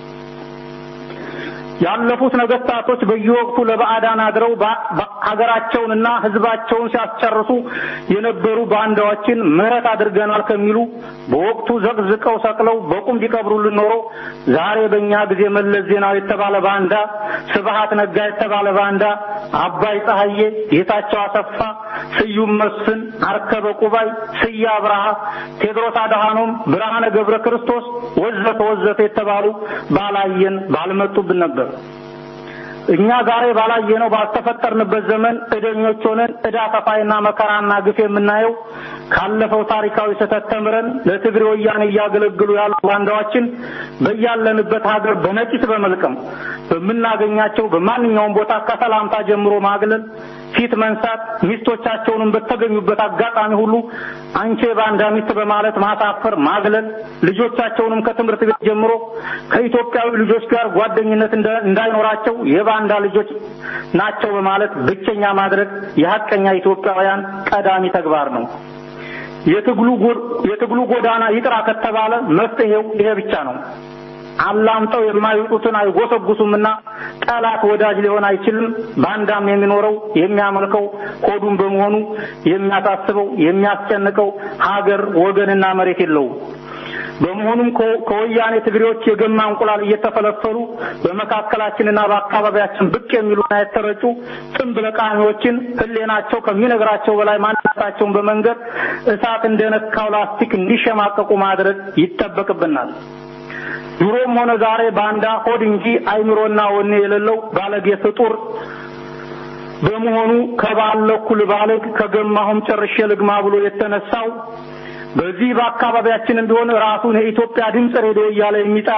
ያለፉት ነገስታቶች በየወቅቱ ለባዕዳን አድረው ሀገራቸውንና ህዝባቸውን ሲያስጨርሱ የነበሩ ባንዳዎችን ምህረት አድርገናል ከሚሉ በወቅቱ ዘቅዝቀው ሰቅለው በቁም ቢቀብሩልን ኖሮ ዛሬ በእኛ ጊዜ መለስ ዜናዊ የተባለ ባንዳ፣ ስብሃት ነጋ የተባለ ባንዳ፣ አባይ ፀሐዬ፣ ጌታቸው አሰፋ፣ ስዩም መስፍን፣ አርከበ ቁባይ፣ ስያ አብርሃ፣ ቴድሮስ አድሃኖም፣ ብርሃነ ገብረ ክርስቶስ ወዘተ የተባሉ ባላየን ባልመጡብን ነበር። እኛ ዛሬ ባላየነው ባስተፈጠርንበት ዘመን እደኞች ሆነን እዳ ከፋይና መከራና ግፍ የምናየው ካለፈው ታሪካዊ ስህተት ተምረን ለትግሬ ወያኔ እያገለግሉ ያሉ ባንዳዎችን በያለንበት ሀገር በነቂስ በመልቀም በምናገኛቸው በማንኛውም ቦታ ከሰላምታ ጀምሮ ማግለል፣ ፊት መንሳት፣ ሚስቶቻቸውንም በተገኙበት አጋጣሚ ሁሉ አንቺ ባንዳ ሚስት በማለት ማሳፈር፣ ማግለል፣ ልጆቻቸውንም ከትምህርት ቤት ጀምሮ ከኢትዮጵያዊ ልጆች ጋር ጓደኝነት እንዳይኖራቸው የባንዳ ልጆች ናቸው በማለት ብቸኛ ማድረግ የሐቀኛ ኢትዮጵያውያን ቀዳሚ ተግባር ነው። የትግሉ ጎዳና ይጥራ ከተባለ መፍትሄው ይሄ ብቻ ነው። አላምጠው የማይወጡትን አይጎሰጉሱምና ጠላት ወዳጅ ሊሆን አይችልም። ባንዳም የሚኖረው የሚያመልከው ሆዱን በመሆኑ የሚያሳስበው የሚያስጨንቀው ሀገር ወገንና መሬት የለውም። በመሆኑም ከወያኔ ትግሬዎች የገማ እንቁላል እየተፈለፈሉ በመካከላችንና በአካባቢያችን ብቅ የሚሉና የተረጩ ጥንብ ለቃሚዎችን ህሌናቸው ከሚነግራቸው በላይ ማንነታቸውን በመንገድ እሳት እንደነካው ላስቲክ እንዲሸማቀቁ ማድረግ ይጠበቅብናል። ድሮም ሆነ ዛሬ ባንዳ ሆድ እንጂ አይምሮና ወኔ የሌለው ባለጌ ፍጡር በመሆኑ ከባለኩ ልባለግ ከገማሁም ጨርሼ ልግማ ብሎ የተነሳው በዚህ በአካባቢያችን ቢሆን ራሱን የኢትዮጵያ ድምጽ ሬዲዮ እያለ የሚጠራ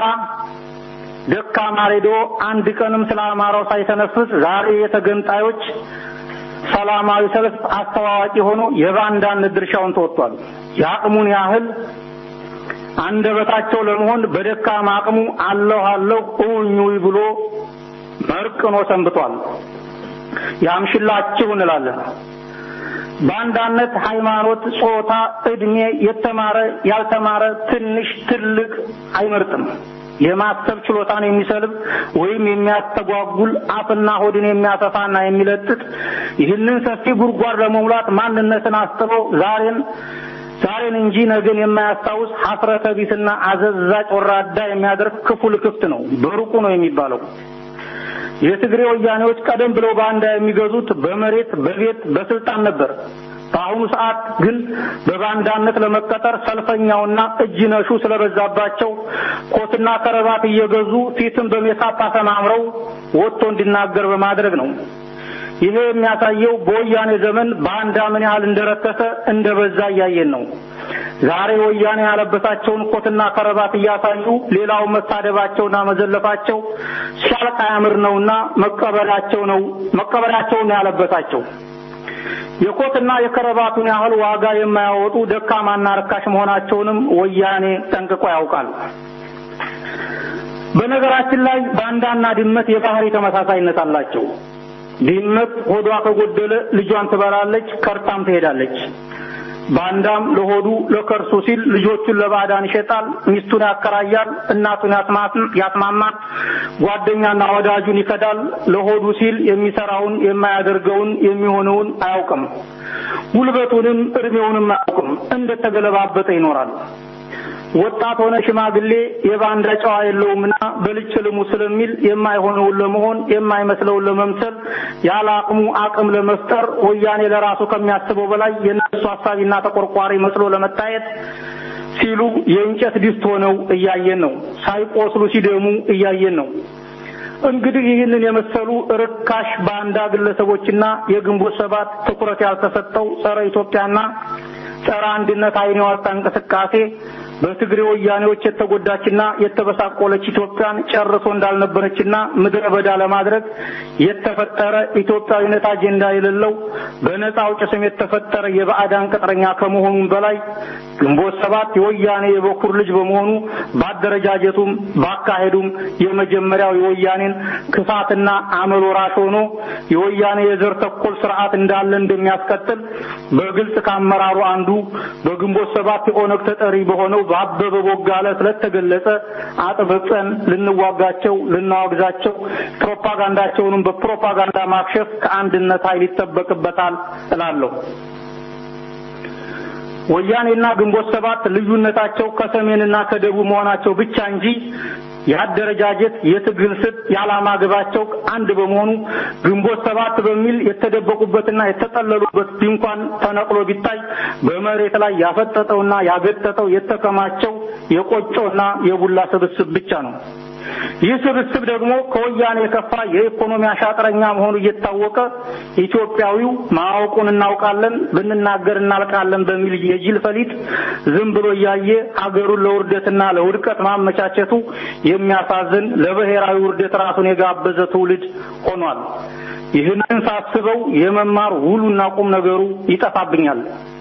ደካማ ሬዲዮ አንድ ቀንም ስለ አማራው ሳይተነፍስ ዛሬ የተገንጣዮች ሰላማዊ ሰልፍ አስተዋዋቂ ሆኖ የባንዳነት ድርሻውን ተወጥቷል። የአቅሙን ያህል አንደበታቸው ለመሆን በደካማ አቅሙ አለሁ እውኙይ ብሎ መርቅኖ ሰንብቷል። ያምሽላችሁ እንላለን። ባንዳነት ሃይማኖት፣ ጾታ፣ እድሜ፣ የተማረ ያልተማረ፣ ትንሽ ትልቅ አይመርጥም። የማሰብ ችሎታን የሚሰልብ ወይም የሚያስተጓጉል አፍና ሆድን የሚያሰፋና የሚለጥጥ ይህንን ሰፊ ጉድጓድ ለመሙላት ማንነትን አስጥሎ ዛሬን እንጂ ነገን የማያስታውስ ሐፍረተ ቢስና አዘዛጭ ወራዳ የሚያደርግ ክፉ ልክፍት ነው። በሩቁ ነው የሚባለው። የትግሬ ወያኔዎች ቀደም ብለው ባንዳ የሚገዙት በመሬት በቤት በስልጣን ነበር። በአሁኑ ሰዓት ግን በባንዳነት ለመቀጠር ሰልፈኛውና እጅ ነሹ ስለበዛባቸው ኮትና ከረባት እየገዙ ፊትን በሜካፕ አሰማምረው ወጥቶ እንዲናገር በማድረግ ነው። ይሄ የሚያሳየው በወያኔ ዘመን ባንዳ ምን ያህል እንደረከሰ እንደበዛ ያየን ነው። ዛሬ ወያኔ ያለበሳቸውን ኮትና ከረባት እያሳዩ ሌላው መሳደባቸውና መዘለፋቸው ሻልቃ ያምር ነውና መቀበላቸውን ያለበሳቸው የኮትና የከረባቱን ያህል ዋጋ የማያወጡ ደካማና ርካሽ መሆናቸውንም ወያኔ ጠንቅቆ ያውቃል። በነገራችን ላይ ባንዳና ድመት የባህሪ ተመሳሳይነት አላቸው። ድመት ሆዷ ከጎደለ ልጇን ትበላለች፣ ከርታም ትሄዳለች። ባንዳም ለሆዱ ለከርሱ ሲል ልጆቹን ለባዕዳን ይሸጣል፣ ሚስቱን ያከራያል፣ እናቱን ያስማማል፣ ጓደኛና ወዳጁን ይከዳል። ለሆዱ ሲል የሚሰራውን የማያደርገውን የሚሆነውን አያውቅም። ጉልበቱንም እድሜውንም አያውቅም። እንደተገለባበጠ ይኖራል። ወጣት ሆነ ሽማግሌ የባንዳ ጨዋ የለውምና በልጭልሙ ስለሚል የማይሆነውን ለመሆን የማይመስለውን ለመምሰል ያለ አቅም ለመፍጠር ወያኔ ለራሱ ከሚያስበው በላይ የነሱ ሐሳቢና ተቆርቋሪ መስሎ ለመታየት ሲሉ የእንጨት ድስት ሆነው እያየን ነው። ሳይቆስሉ ሲደሙ እያየን ነው። እንግዲህ ይህንን የመሰሉ ርካሽ ባንዳ ግለሰቦችና የግንቦት ሰባት ትኩረት ያልተሰጠው ጸረ ኢትዮጵያና ጸረ አንድነት አይን ያወጣ እንቅስቃሴ በትግሬ ወያኔዎች የተጎዳችና የተበሳቆለች ኢትዮጵያን ጨርሶ እንዳልነበረችና ምድረ በዳ ለማድረግ የተፈጠረ ኢትዮጵያዊነት አጀንዳ የሌለው በነፃ አውጪ ስም የተፈጠረ የባዕዳን ቅጥረኛ ከመሆኑም በላይ ግንቦት ሰባት የወያኔ የበኩር ልጅ በመሆኑ ባደረጃጀቱም ባካሄዱም የመጀመሪያው የወያኔን ክፋትና አመል ወራሽ ሆኖ የወያኔ የዘር ተኮር ስርዓት እንዳለ እንደሚያስቀጥል በግልጽ ከአመራሩ አንዱ በግንቦት ሰባት የኦነግ ተጠሪ በሆነው በአበበ ቦጋለ ስለተገለጸ አጥብቀን ልንዋጋቸው ልናወግዛቸው ፕሮፓጋንዳቸውንም በፕሮፓጋንዳ ማክሸፍ ከአንድነት ኃይል ይጠበቅበታል እላለሁ። ወያኔና ግንቦት ሰባት ልዩነታቸው ከሰሜንና ከደቡብ መሆናቸው ብቻ እንጂ ያደረጃጀት የትግል ስት ያላማ ግባቸው አንድ በመሆኑ ግንቦት ሰባት በሚል የተደበቁበትና የተጠለሉበት ድንኳን ተነቅሎ ቢታይ በመሬት ላይ ያፈጠጠውና ያገጠጠው የተከማቸው የቆጮና የቡላ ስብስብ ብቻ ነው። ይህ ስብስብ ደግሞ ከወያኔ የከፋ የኢኮኖሚ አሻጥረኛ መሆኑ እየታወቀ ኢትዮጵያዊው ማወቁን እናውቃለን ብንናገር እናልቃለን በሚል የጅል ፈሊጥ ዝም ብሎ ያየ አገሩን ለውርደትና ለውድቀት ማመቻቸቱ የሚያሳዝን ለብሔራዊ ውርደት ራሱን የጋበዘ ትውልድ ሆኗል። ይህንን ሳስበው የመማር ውሉና ቁም ነገሩ ይጠፋብኛል።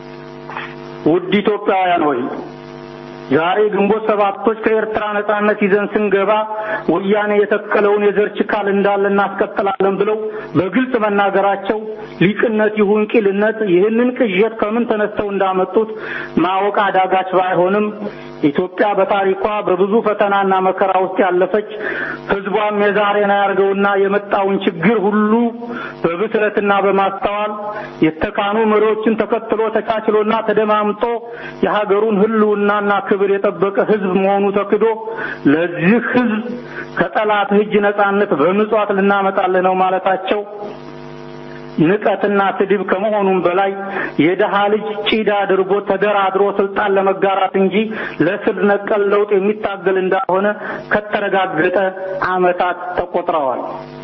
ውድ ኢትዮጵያውያን ሆይ ዛሬ ግንቦት ሰባቶች ከኤርትራ ነጻነት ይዘን ስንገባ ወያኔ የተከለውን የዘር ችካል እንዳለ እናስቀጥላለን ብለው በግልጽ መናገራቸው ሊቅነት ይሁን ቂልነት ይህንን ቅዠት ከምን ተነስተው እንዳመጡት ማወቅ አዳጋች ባይሆንም ኢትዮጵያ በታሪኳ በብዙ ፈተናና መከራ ውስጥ ያለፈች ህዝቧም የዛሬን ያርገውና የመጣውን ችግር ሁሉ በብስለትና በማስተዋል የተካኑ መሪዎችን ተከትሎ ተቻችሎና ተደማምጦ የሀገሩን ህልውናና ክብር የጠበቀ ህዝብ መሆኑ ተክዶ ለዚህ ህዝብ ከጠላት እጅ ነጻነት በምጽዋት ልናመጣለን ነው ማለታቸው ንቀትና ስድብ ከመሆኑም በላይ የደሃ ልጅ ጪዳ አድርጎ ተደራድሮ ስልጣን ለመጋራት እንጂ ለስር ነቀል ለውጥ የሚታገል እንዳልሆነ ከተረጋገጠ ዓመታት ተቆጥረዋል።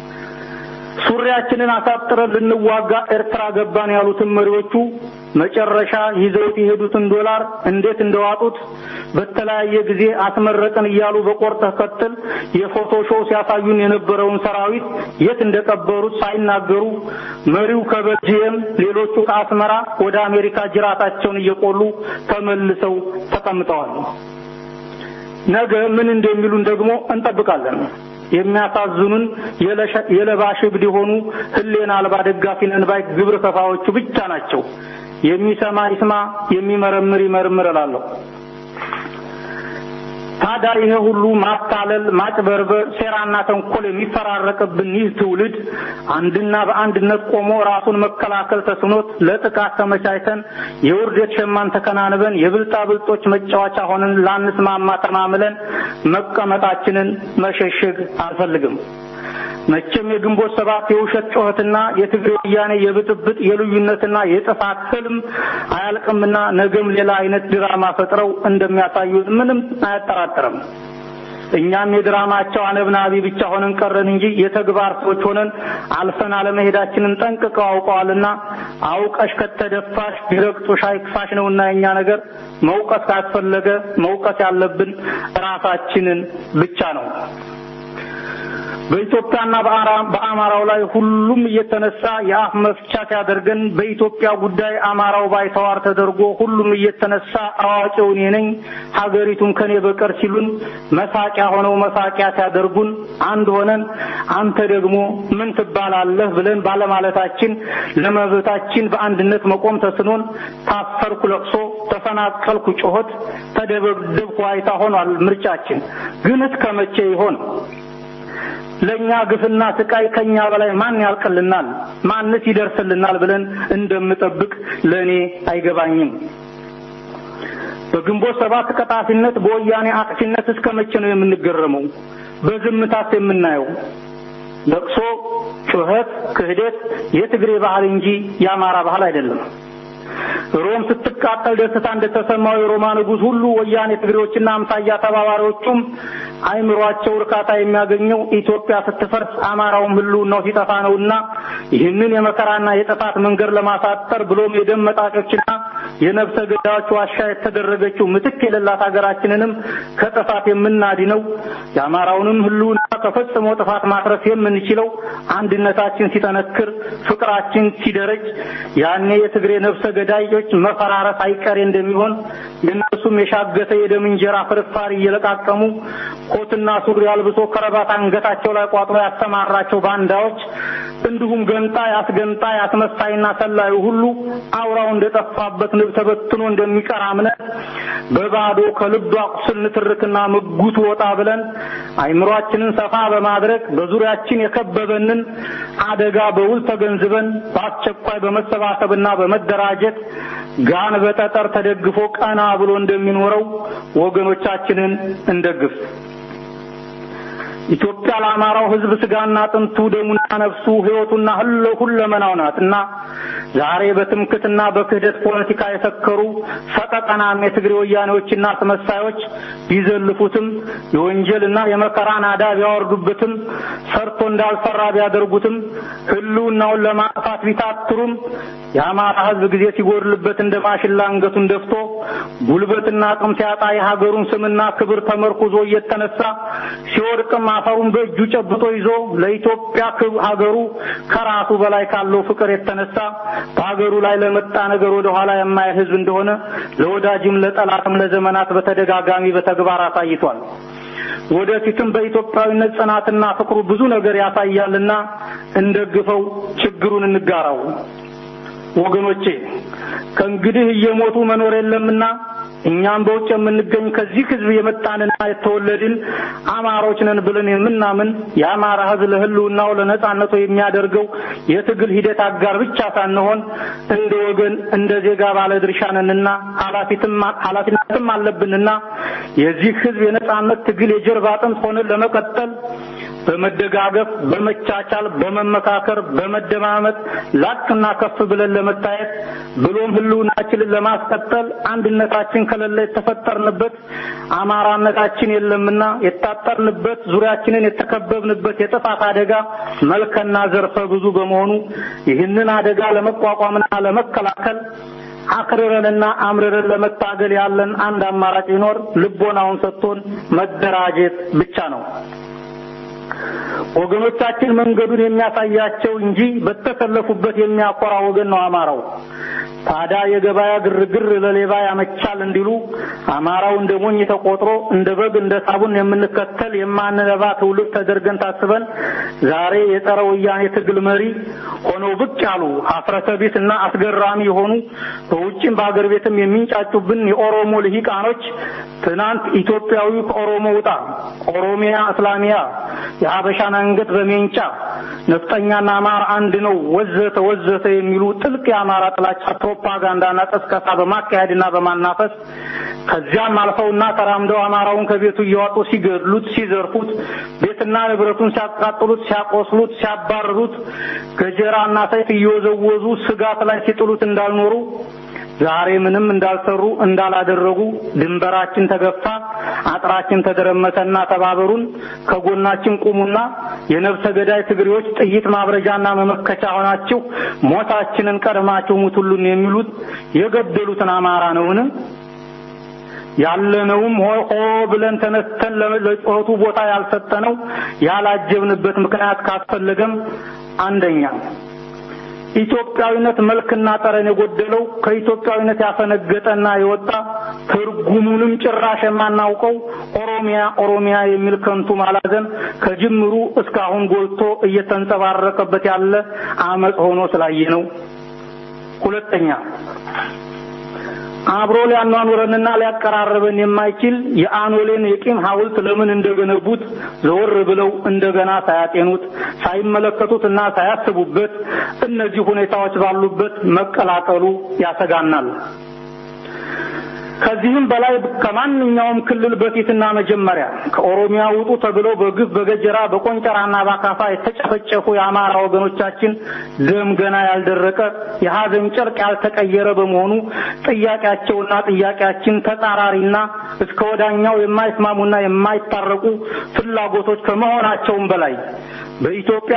ሱሪያችንን አሳጥረን ልንዋጋ ኤርትራ ገባን ያሉትን መሪዎቹ መጨረሻ ይዘውት የሄዱትን ዶላር እንዴት እንደዋጡት በተለያየ ጊዜ አስመረቀን እያሉ በቆርጠ ከተል የፎቶ ሾው ሲያሳዩን የነበረውን ሰራዊት የት እንደቀበሩት ሳይናገሩ መሪው ከበልጂየም ሌሎቹ ከአስመራ ወደ አሜሪካ ጅራታቸውን እየቆሉ ተመልሰው ተቀምጠዋል። ነገ ምን እንደሚሉን ደግሞ እንጠብቃለን። የሚያሳዝኑን የለባሽ ብድ ሆኑ ህሊና አልባ ደጋፊ ነን ባይ ግብር ከፋዎቹ ብቻ ናቸው። የሚሰማ ይስማ የሚመረምር ይመርምር እላለሁ። ታዲያ ይሄ ሁሉ ማታለል ማጭበርበር ሴራና ተንኮል የሚፈራረቅብን ይህ ትውልድ አንድና በአንድነት ቆሞ ራሱን መከላከል ተስኖት ለጥቃት ተመቻችተን የውርደት ሸማን ተከናንበን የብልጣ ብልጦች መጫወቻ ሆነን ላንስማማ ተማምለን መቀመጣችንን መሸሸግ አልፈልግም። መቼም የግንቦት ሰባት የውሸት ጩኸትና የትግሬ ወያኔ የብጥብጥ የልዩነትና የጥፋት ህልም አያልቅምና ነገም ሌላ አይነት ድራማ ፈጥረው እንደሚያሳዩን ምንም አያጠራጥርም። እኛም የድራማቸው አነብናቢ ብቻ ሆነን ቀረን እንጂ የተግባር ሰዎች ሆነን አልፈን አለመሄዳችንን ጠንቅቀው አውቀዋልና አውቀሽ ከተደፋሽ ቢረግጡሽ አይክፋሽ ነውና የኛ ነገር መውቀስ ካስፈለገ መውቀስ ያለብን ራሳችንን ብቻ ነው። በኢትዮጵያና በአማራው ላይ ሁሉም እየተነሳ የአፍ መፍቻ ሲያደርገን በኢትዮጵያ ጉዳይ አማራው ባይተዋር ተደርጎ ሁሉም እየተነሳ አዋቂው እኔ ነኝ ሀገሪቱም ከኔ በቀር ሲሉን መሳቂያ ሆነው መሳቂያ ሲያደርጉን አንድ ሆነን አንተ ደግሞ ምን ትባላለህ ብለን ባለማለታችን ለመብታችን በአንድነት መቆም ተስኖን ታፈርኩ ለቅሶ ተፈናቀልኩ ጮህት ተደበደብኩ ዋይታ ሆኗል ምርጫችን ግን እስከመቼ ይሆን ለኛ ግፍና ስቃይ ከኛ በላይ ማን ያልቀልናል ማንስ ይደርስልናል ብለን እንደምጠብቅ ለኔ አይገባኝም በግንቦት ሰባት ቀጣፊነት በወያኔ አጥፊነት እስከመቼ ነው የምንገረመው በዝምታስ የምናየው ለቅሶ ጩኸት ክህደት የትግሬ ባህል እንጂ የአማራ ባህል አይደለም ሮም ስትቃጠል ደስታ እንደተሰማው የሮማ ንጉስ ሁሉ ወያኔ ትግሬዎችና አምሳያ ተባባሪዎቹም አይምሯቸው እርካታ የሚያገኘው ኢትዮጵያ ስትፈርስ አማራውም ህልውናው ሲጠፋ ነውና ይህንን የመከራና የጥፋት መንገድ ለማሳጠር ብሎም የደም መጣጮችና የነፍሰ ገዳዮች ዋሻ የተደረገችው ምትክ የሌላት ሀገራችንንም ከጥፋት የምናድነው የአማራውንም ህልውና ከፈጽሞ ጥፋት ማትረፍ የምንችለው አንድነታችን ሲጠነክር ፍቅራችን ሲደረጅ ያኔ የትግሬ ነፍሰ ገዳዮች መፈራረስ አይቀሬ እንደሚሆን የነሱም የሻገተ የደም እንጀራ ፍርፋሪ እየለቃቀሙ ኮትና ሱሪ አልብሶ ከረባት አንገታቸው ላይ ቋጥሮ ያስተማራቸው ባንዳዎች እንዲሁም ገንጣይ አስገንጣይ አስመሳይና ሰላዩ ሁሉ አውራው እንደጠፋበት ንብ ተበትኖ እንደሚቀር አምነት በባዶ ከልብ አቁስል ንትርክና ምጉት ወጣ ብለን አይምሮአችንን ሰፋ በማድረግ በዙሪያችን የከበበንን አደጋ በውል ተገንዝበን በአስቸኳይ በመሰባሰብና በመደራጀት ጋን በጠጠር ተደግፎ ቀና ብሎ እንደሚኖረው ወገኖቻችንን እንደግፍ ኢትዮጵያ ለአማራው ህዝብ ስጋና አጥንቱ ደሙና ነፍሱ ህይወቱና ሁለመናው ናትና ዛሬ በትምክትና በክህደት ፖለቲካ የሰከሩ ፈቀቀናም የትግሬ ወያኔዎችና ተመሳዮች ቢዘልፉትም የወንጀልና የመከራ ናዳ ቢያወርዱበትም ሰርቶ እንዳልሰራ ቢያደርጉትም ህልውናውን ለማጥፋት ቢታትሩም የአማራ ህዝብ ጊዜ ሲጎድልበት እንደማሽላ አንገቱን ደፍቶ ጉልበትና አቅም ሲያጣ የሀገሩን ስምና ክብር ተመርኩዞ እየተነሳ ሲወድቅም አፈሩን በእጁ ጨብጦ ይዞ ለኢትዮጵያ ሀገሩ ከራሱ በላይ ካለው ፍቅር የተነሳ በሀገሩ ላይ ለመጣ ነገር ወደ ኋላ የማይል ህዝብ እንደሆነ ለወዳጅም ለጠላትም ለዘመናት በተደጋጋሚ በተግባር አሳይቷል ወደፊትም በኢትዮጵያዊነት ጽናትና ፍቅሩ ብዙ ነገር ያሳያልና እንደግፈው ችግሩን እንጋራው ወገኖቼ ከእንግዲህ እየሞቱ መኖር የለምና እኛም በውጭ የምንገኝ ከዚህ ህዝብ የመጣንና የተወለድን አማሮች ነን ብለን የምናምን የአማራ ህዝብ ለህልውናው ለነጻነቱ የሚያደርገው የትግል ሂደት አጋር ብቻ ሳንሆን እንደ ወገን እንደ ዜጋ ባለ ድርሻ ነንና ኃላፊነትም አለብንና የዚህ ህዝብ የነጻነት ትግል የጀርባ አጥንት ሆነን ለመቀጠል በመደጋገፍ በመቻቻል በመመካከር በመደማመጥ ላቅና ከፍ ብለን ለመታየት ብሎም ህልውናችንን ለማስቀጠል አንድነታችን ከሌለ የተፈጠርንበት አማራነታችን የለምና የታጠርንበት ዙሪያችንን የተከበብንበት የጥፋት አደጋ መልከና ዘርፈ ብዙ በመሆኑ ይህንን አደጋ ለመቋቋምና ለመከላከል አክረረንና አምረረን ለመታገል ያለን አንድ አማራጭ ቢኖር ልቦናውን ሰጥቶን መደራጀት ብቻ ነው ወገኖቻችን መንገዱን የሚያሳያቸው እንጂ በተሰለፉበት የሚያቆራ ወገን ነው አማራው ታዳ የገበያ ግርግር ለሌባ ያመቻል እንዲሉ አማራው እንደሞኝ ተቆጥሮ እንደ በግ እንደ ሳቡን የምንከተል የማንነባ ትውልድ ተደርገን ታስበን ዛሬ የጠረ ወያኔ ትግል መሪ ሆነው ብቅ ያሉ አፍረሰቢትና አስገራሚ የሆኑ በውጭም በአገር ቤትም የሚንጫጩብን የኦሮሞ ልሂቃኖች ትናንት ኢትዮጵያዊ ከኦሮሞ ውጣ ኦሮሚያ እስላሚያ የሀበሻን አንገት በሜንጫ ነፍጠኛና አማራ አንድ ነው ወዘተ የሚሉ ጥልቅ የአማራ ጥላቻ ፕሮፓጋንዳና ቅስቀሳ በማካሄድና በማናፈስ ከዚያም አልፈውና ተራምደው አማራውን ከቤቱ እያወጡ ሲገድሉት ሲዘርፉት ቤትና ንብረቱን ሲያቃጥሉት ሲያቆስሉት ሲያባርሩት ገጀራና ሰይፍ እየወዘወዙ ስጋት ላይ ሲጥሉት እንዳልኖሩ ዛሬ ምንም እንዳልሰሩ እንዳላደረጉ ድንበራችን ተገፋ አጥራችን ተደረመሰና ተባበሩን ከጎናችን ቁሙና የነፍሰ ገዳይ ትግሬዎች ጥይት ማብረጃና መመከቻ ሆናችሁ ሞታችንን ቀድማችሁ ሙቱልን የሚሉት የገደሉትን አማራ ነውን ያለነውም ሆ ብለን ተነስተን ለጾቱ ቦታ ያልሰጠነው ያላጀብንበት ምክንያት ካስፈለገም አንደኛ ኢትዮጵያዊነት መልክና ጠረን የጎደለው ከኢትዮጵያዊነት ያፈነገጠና የወጣ ትርጉሙንም ጭራሽ የማናውቀው ኦሮሚያ የሚል ከንቱ ማላዘን ከጅምሩ እስካሁን ጎልቶ እየተንጸባረቀበት ያለ አመጽ ሆኖ ስላየነው። ሁለተኛ አብሮ ሊያኗኑረንና ሊያቀራርበን የማይችል የአኖሌን የቂም ሐውልት ለምን እንደገነቡት ዘወር ብለው እንደገና ሳያጤኑት ሳይመለከቱትና ሳያስቡበት እነዚህ ሁኔታዎች ባሉበት መቀላቀሉ ያሰጋናል። ከዚህም በላይ ከማንኛውም ክልል በፊትና መጀመሪያ ከኦሮሚያ ውጡ ተብለው በግፍ በገጀራ በቆንጨራና ባካፋ የተጨፈጨፉ የአማራ ወገኖቻችን ደም ገና ያልደረቀ የሐዘን ጨርቅ ያልተቀየረ በመሆኑ ጥያቄያችን ተጻራሪና እስከ ወዳኛው የማይስማሙና የማይታረቁ ፍላጎቶች ከመሆናቸውም በላይ በኢትዮጵያ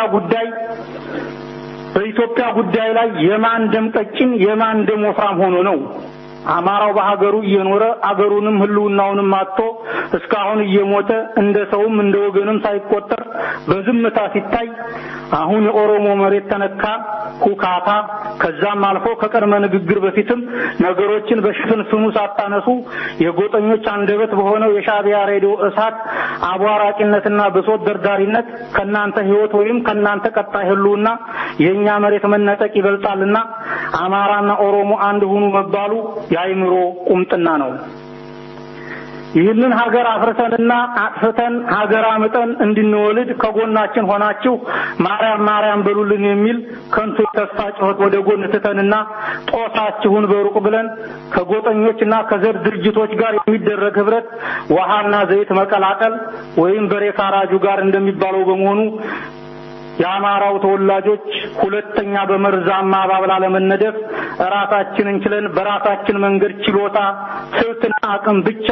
ጉዳይ ላይ የማን ደም ቀጭን የማን ደም ወፍራም ሆኖ ነው አማራው በሀገሩ እየኖረ አገሩንም ህልውናውንም አጥቶ እስካሁን እየሞተ እንደ ሰውም እንደ ወገንም ሳይቆጠር በዝምታ ሲታይ አሁን የኦሮሞ መሬት ተነካ ሁካታ ከዛም አልፎ ከቀድመ ንግግር በፊትም ነገሮችን በሽፍንፍኑ ሳታነሱ የጎጠኞች አንደበት በሆነው የሻቢያ ሬዲዮ እሳት አቧራቂነትና በሶት ደርዳሪነት ከናንተ ህይወት ወይም ከናንተ ቀጣይ ህልውና የኛ መሬት መነጠቅ ይበልጣልና አማራና ኦሮሞ አንድ ሆኑ መባሉ ያይምሮ ቁምጥና ነው። ይህንን ሀገር አፍርሰንና አጥፍተን ሀገር አምጠን እንድንወልድ ከጎናችን ሆናችሁ ማርያም በሉልን የሚል ከንቱ ተስፋ ጩኸት ወደ ጎን ትተንና ጦሳችሁን በሩቅ ብለን ከጎጠኞችና ከዘር ድርጅቶች ጋር የሚደረግ ህብረት ውሃና ዘይት መቀላቀል ወይም በሬካራጁ ጋር እንደሚባለው በመሆኑ የአማራው ተወላጆች ሁለተኛ በመርዛማ ባብላ ለመነደፍ ራሳችንን ችለን በራሳችን መንገድ ችሎታ ስልትና አቅም ብቻ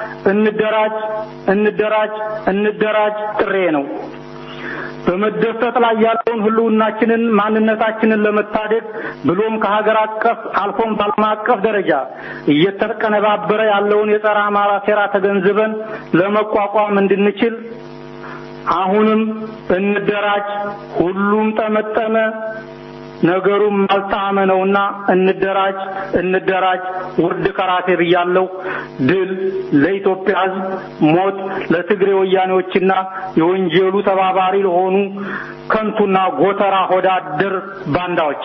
እንደራጅ ጥሬ ነው። በመደሰት ላይ ያለውን ህልውናችንን ማንነታችንን ለመታደግ ብሎም ከሀገር አቀፍ አልፎም በዓለም አቀፍ ደረጃ እየተቀነባበረ ያለውን የጸረ አማራ ሴራ ተገንዝበን ለመቋቋም እንድንችል አሁንም እንደራጅ ሁሉም ተመጠመ ነገሩም አልጣመ ነውና እንደራጅ ውርድ ከራሴ ብያለሁ። ድል ለኢትዮጵያ ሕዝብ፣ ሞት ለትግሬ ወያኔዎችና የወንጀሉ ተባባሪ ለሆኑ ከንቱና ጎተራ ሆዳደር ባንዳዎች።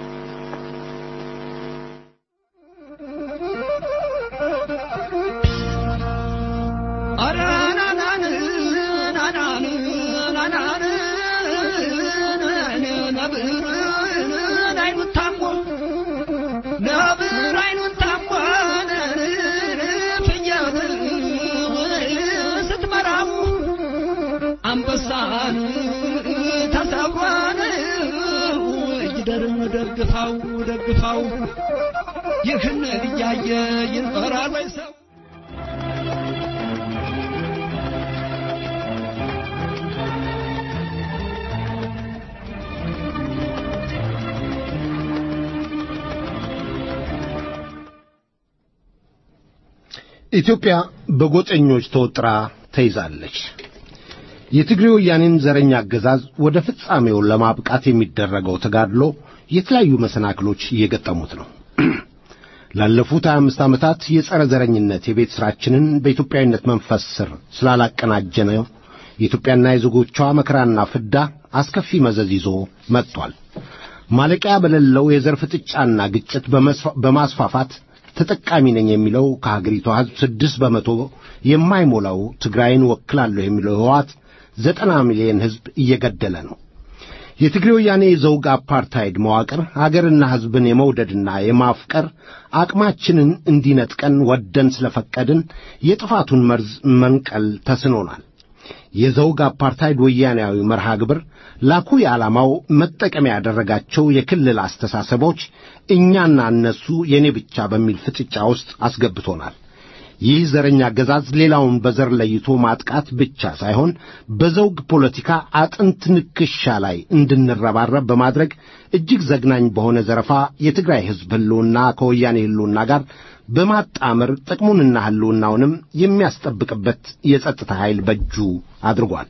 አንበሳን ተሰብሯን ይደርም ደግፋው ይህን እያየ ይንፈራል ወይ ሰው? ኢትዮጵያ በጎጠኞች ተወጥራ ተይዛለች። የትግሬ ወያኔን ዘረኛ አገዛዝ ወደ ፍጻሜው ለማብቃት የሚደረገው ተጋድሎ የተለያዩ መሰናክሎች እየገጠሙት ነው። ላለፉት 25 ዓመታት የጸረ ዘረኝነት የቤት ሥራችንን በኢትዮጵያዊነት መንፈስ ስር ስላላቀናጀነው የኢትዮጵያና የዜጎቿ መከራና ፍዳ አስከፊ መዘዝ ይዞ መጥቷል። ማለቂያ በሌለው የዘር ፍጥጫና ግጭት በማስፋፋት ተጠቃሚ ነኝ የሚለው ከሀገሪቷ ሕዝብ 6% የማይሞላው ትግራይን ወክላለሁ የሚለው ህወሓት 90 ሚሊዮን ሕዝብ እየገደለ ነው። የትግሬ ወያኔ የዘውግ አፓርታይድ መዋቅር ሀገርና ሕዝብን የመውደድና የማፍቀር አቅማችንን እንዲነጥቀን ወደን ስለፈቀድን የጥፋቱን መርዝ መንቀል ተስኖናል። የዘውግ አፓርታይድ ወያኔያዊ መርሃ ግብር ላኩይ ዓላማው መጠቀሚያ ያደረጋቸው የክልል አስተሳሰቦች እኛና እነሱ የኔ ብቻ በሚል ፍጥጫ ውስጥ አስገብቶናል። ይህ ዘረኛ አገዛዝ ሌላውን በዘር ለይቶ ማጥቃት ብቻ ሳይሆን በዘውግ ፖለቲካ አጥንት ንክሻ ላይ እንድንረባረብ በማድረግ እጅግ ዘግናኝ በሆነ ዘረፋ የትግራይ ሕዝብ ሕልውና ከወያኔ ሕልውና ጋር በማጣመር ጥቅሙንና ሕልውናውንም የሚያስጠብቅበት የጸጥታ ኃይል በእጁ አድርጓል።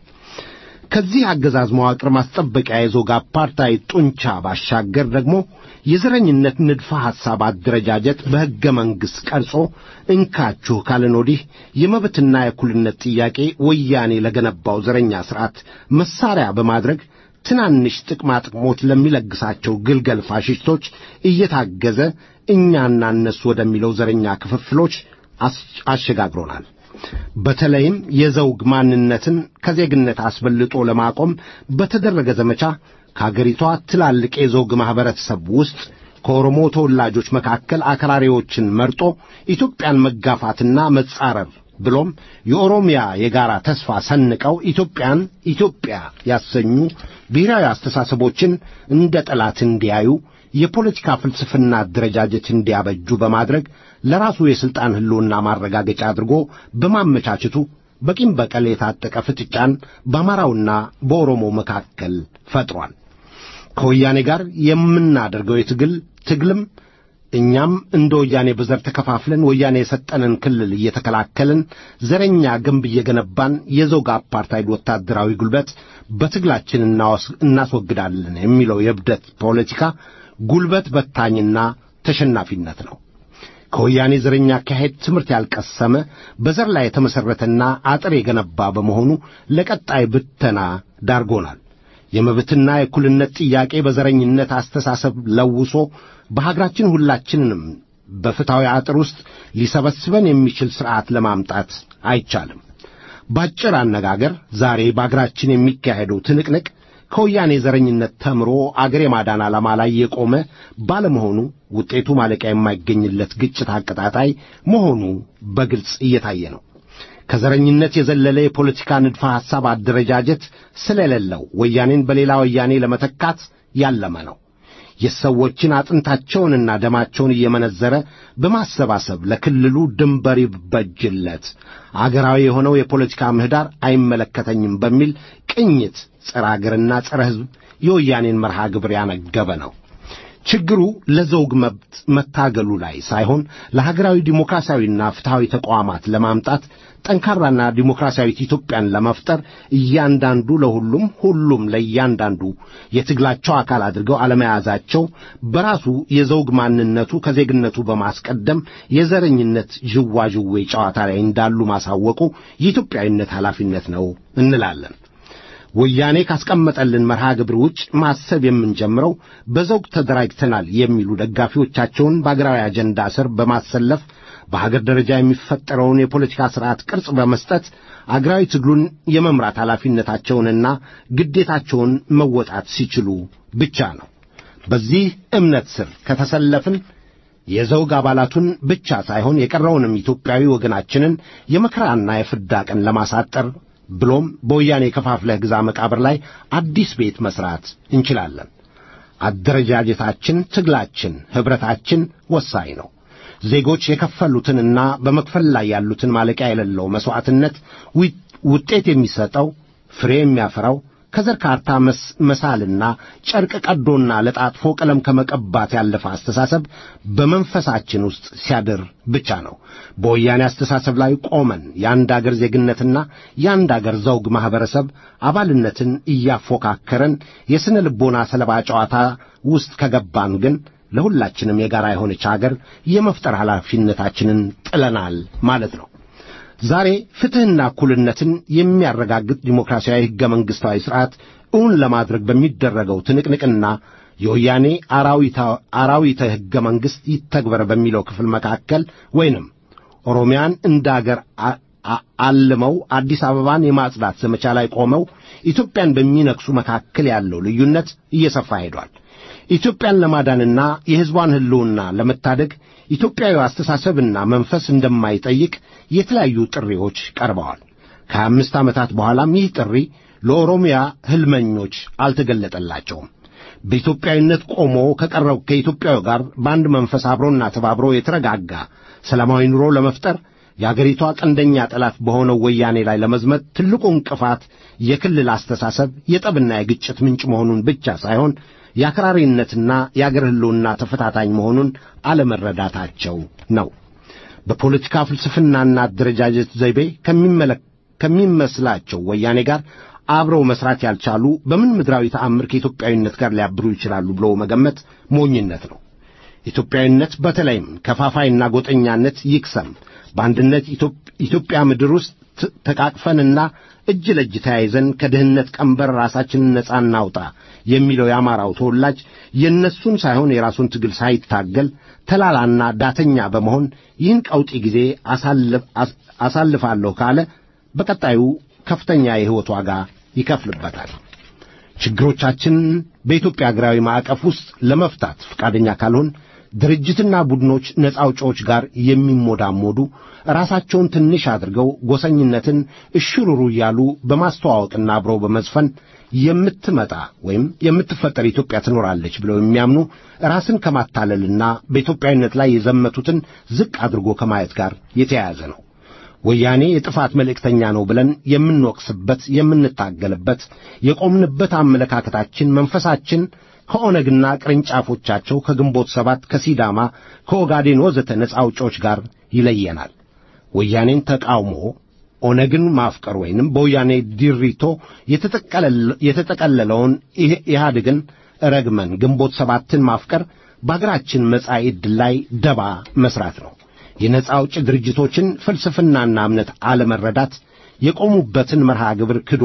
ከዚህ አገዛዝ መዋቅር ማስጠበቂያ የዞግ አፓርታይድ ጡንቻ ባሻገር ደግሞ የዘረኝነት ንድፈ ሐሳብ አደረጃጀት በሕገ መንግሥት ቀርጾ እንካችሁ ካለን ወዲህ የመብትና የእኩልነት ጥያቄ ወያኔ ለገነባው ዘረኛ ሥርዓት መሳሪያ በማድረግ ትናንሽ ጥቅሞች ለሚለግሳቸው ግልገል ፋሽስቶች እየታገዘ እኛና እነሱ ወደሚለው ዘረኛ ክፍፍሎች አሸጋግሮናል። በተለይም የዘውግ ማንነትን ከዜግነት አስበልጦ ለማቆም በተደረገ ዘመቻ ከአገሪቷ ትላልቅ የዘውግ ማኅበረተሰብ ውስጥ ከኦሮሞ ተወላጆች መካከል አክራሪዎችን መርጦ ኢትዮጵያን መጋፋትና መጻረር ብሎም የኦሮሚያ የጋራ ተስፋ ሰንቀው ኢትዮጵያን ኢትዮጵያ ያሰኙ ብሔራዊ አስተሳሰቦችን እንደ ጠላት እንዲያዩ የፖለቲካ ፍልስፍና አደረጃጀት እንዲያበጁ በማድረግ ለራሱ የሥልጣን ሕልውና ማረጋገጫ አድርጎ በማመቻቸቱ በቂም በቀል የታጠቀ ፍጥጫን በአማራውና በኦሮሞ መካከል ፈጥሯል። ከወያኔ ጋር የምናደርገው ትግልም እኛም እንደ ወያኔ በዘር ተከፋፍለን ወያኔ የሰጠንን ክልል እየተከላከልን ዘረኛ ግንብ እየገነባን የዘውግ አፓርታይድ ወታደራዊ ጉልበት በትግላችን እናስወግዳለን የሚለው የብደት ፖለቲካ ጉልበት በታኝና ተሸናፊነት ነው። ከወያኔ ዘረኛ አካሄድ ትምህርት ያልቀሰመ በዘር ላይ የተመሠረተና አጥር የገነባ በመሆኑ ለቀጣይ ብተና ዳርጎናል። የመብትና የእኩልነት ጥያቄ በዘረኝነት አስተሳሰብ ለውሶ በሀገራችን ሁላችንንም በፍትሐዊ አጥር ውስጥ ሊሰበስበን የሚችል ሥርዓት ለማምጣት አይቻልም። ባጭር አነጋገር ዛሬ በአገራችን የሚካሄደው ትንቅንቅ ከወያኔ ዘረኝነት ተምሮ አገር የማዳን ዓላማ ላይ የቆመ ባለመሆኑ ውጤቱ ማለቂያ የማይገኝለት ግጭት አቀጣጣይ መሆኑ በግልጽ እየታየ ነው። ከዘረኝነት የዘለለ የፖለቲካ ንድፈ ሐሳብ አደረጃጀት ስለሌለው ወያኔን በሌላ ወያኔ ለመተካት ያለመ ነው። የሰዎችን አጥንታቸውንና ደማቸውን እየመነዘረ በማሰባሰብ ለክልሉ ድንበር ይበጅለት አገራዊ የሆነው የፖለቲካ ምህዳር አይመለከተኝም በሚል ቅኝት ጸረ አገርና ጸረ ሕዝብ የወያኔን መርሃ ግብር ያነገበ ነው። ችግሩ ለዘውግ መብት መታገሉ ላይ ሳይሆን ለሀገራዊ ዲሞክራሲያዊና ፍትሐዊ ተቋማት ለማምጣት ጠንካራና ዲሞክራሲያዊት ኢትዮጵያን ለመፍጠር እያንዳንዱ ለሁሉም ሁሉም ለእያንዳንዱ የትግላቸው አካል አድርገው አለመያዛቸው በራሱ የዘውግ ማንነቱ ከዜግነቱ በማስቀደም የዘረኝነት ዥዋዥዌ ጨዋታ ላይ እንዳሉ ማሳወቁ የኢትዮጵያዊነት ኃላፊነት ነው እንላለን። ወያኔ ካስቀመጠልን መርሃ ግብር ውጭ ማሰብ የምንጀምረው በዘውግ ተደራጅተናል የሚሉ ደጋፊዎቻቸውን በአገራዊ አጀንዳ ስር በማሰለፍ በሀገር ደረጃ የሚፈጠረውን የፖለቲካ ሥርዓት ቅርጽ በመስጠት አገራዊ ትግሉን የመምራት ኃላፊነታቸውንና ግዴታቸውን መወጣት ሲችሉ ብቻ ነው። በዚህ እምነት ስር ከተሰለፍን የዘውግ አባላቱን ብቻ ሳይሆን የቀረውንም ኢትዮጵያዊ ወገናችንን የመከራና የፍዳ ቀን ለማሳጠር ብሎም በወያኔ ከፋፍለህ ግዛ መቃብር ላይ አዲስ ቤት መስራት እንችላለን። አደረጃጀታችን፣ ትግላችን፣ ኅብረታችን ወሳኝ ነው። ዜጎች የከፈሉትንና በመክፈል ላይ ያሉትን ማለቂያ የሌለው መሥዋዕትነት ውጤት የሚሰጠው ፍሬ የሚያፈራው ከዘር ካርታ መሳልና ጨርቅ ቀዶና ለጣጥፎ ቀለም ከመቀባት ያለፈ አስተሳሰብ በመንፈሳችን ውስጥ ሲያድር ብቻ ነው። በወያኔ አስተሳሰብ ላይ ቆመን የአንድ አገር ዜግነትና የአንድ አገር ዘውግ ማኅበረሰብ አባልነትን እያፎካከረን የስነ ልቦና ሰለባ ጨዋታ ውስጥ ከገባን ግን ለሁላችንም የጋራ የሆነች አገር የመፍጠር ኃላፊነታችንን ጥለናል ማለት ነው። ዛሬ ፍትሕና እኩልነትን የሚያረጋግጥ ዲሞክራሲያዊ ሕገ መንግሥታዊ ሥርዓት እውን ለማድረግ በሚደረገው ትንቅንቅና የወያኔ አራዊተ ሕገ መንግሥት ይተግበር በሚለው ክፍል መካከል ወይንም ኦሮሚያን እንደ አገር አልመው አዲስ አበባን የማጽዳት ዘመቻ ላይ ቆመው ኢትዮጵያን በሚነክሱ መካከል ያለው ልዩነት እየሰፋ ሄዷል። ኢትዮጵያን ለማዳንና የሕዝቧን ሕልውና ለመታደግ ኢትዮጵያዊ አስተሳሰብና መንፈስ እንደማይጠይቅ የተለያዩ ጥሪዎች ቀርበዋል። ከ25 ዓመታት በኋላም ይህ ጥሪ ለኦሮሚያ ሕልመኞች አልተገለጠላቸውም። በኢትዮጵያዊነት ቆሞ ከቀረው ከኢትዮጵያዊ ጋር በአንድ መንፈስ አብሮና ተባብሮ የተረጋጋ ሰላማዊ ኑሮ ለመፍጠር የአገሪቷ ቀንደኛ ጠላት በሆነው ወያኔ ላይ ለመዝመት ትልቁ እንቅፋት የክልል አስተሳሰብ የጠብና የግጭት ምንጭ መሆኑን ብቻ ሳይሆን የአክራሪነትና የአገር ሕልውና ተፈታታኝ መሆኑን አለመረዳታቸው ነው። በፖለቲካ ፍልስፍናና አደረጃጀት ዘይቤ ከሚመስላቸው ወያኔ ጋር አብረው መስራት ያልቻሉ በምን ምድራዊ ተአምር ከኢትዮጵያዊነት ጋር ሊያብሩ ይችላሉ ብሎ መገመት ሞኝነት ነው። ኢትዮጵያዊነት በተለይም ከፋፋይና ጎጠኛነት ይክሰም። በአንድነት ኢትዮጵያ ምድር ውስጥ ተቃቅፈንና እጅ ለእጅ ተያይዘን ከድህነት ቀንበር ራሳችንን ነጻ እናውጣ የሚለው የአማራው ተወላጅ የነሱን ሳይሆን የራሱን ትግል ሳይታገል ተላላና ዳተኛ በመሆን ይህን ቀውጢ ጊዜ አሳልፋለሁ ካለ በቀጣዩ ከፍተኛ የሕይወት ዋጋ ይከፍልበታል። ችግሮቻችንን በኢትዮጵያ አገራዊ ማዕቀፍ ውስጥ ለመፍታት ፈቃደኛ ካልሆን ድርጅትና ቡድኖች ነጻ አውጪዎች ጋር የሚሞዳሞዱ ራሳቸውን ትንሽ አድርገው ጎሰኝነትን እሽሩሩ እያሉ በማስተዋወቅና አብረው በመዝፈን የምትመጣ ወይም የምትፈጠር ኢትዮጵያ ትኖራለች ብለው የሚያምኑ ራስን ከማታለልና በኢትዮጵያዊነት ላይ የዘመቱትን ዝቅ አድርጎ ከማየት ጋር የተያያዘ ነው። ወያኔ የጥፋት መልእክተኛ ነው ብለን የምንወቅስበት የምንታገልበት የቆምንበት አመለካከታችን መንፈሳችን ከኦነግና ቅርንጫፎቻቸው ከግንቦት ሰባት ከሲዳማ ከኦጋዴን ወዘተ ነጻ አውጪዎች ጋር ይለየናል። ወያኔን ተቃውሞ ኦነግን ማፍቀር ወይንም በወያኔ ድሪቶ የተጠቀለለውን ኢህአዴግን ረግመን ግንቦት ሰባትን ማፍቀር በአገራችን መጻኢ ዕድል ላይ ደባ መስራት ነው። የነጻ አውጪ ድርጅቶችን ፍልስፍናና እምነት አለመረዳት፣ የቆሙበትን መርሃ ግብር ክዶ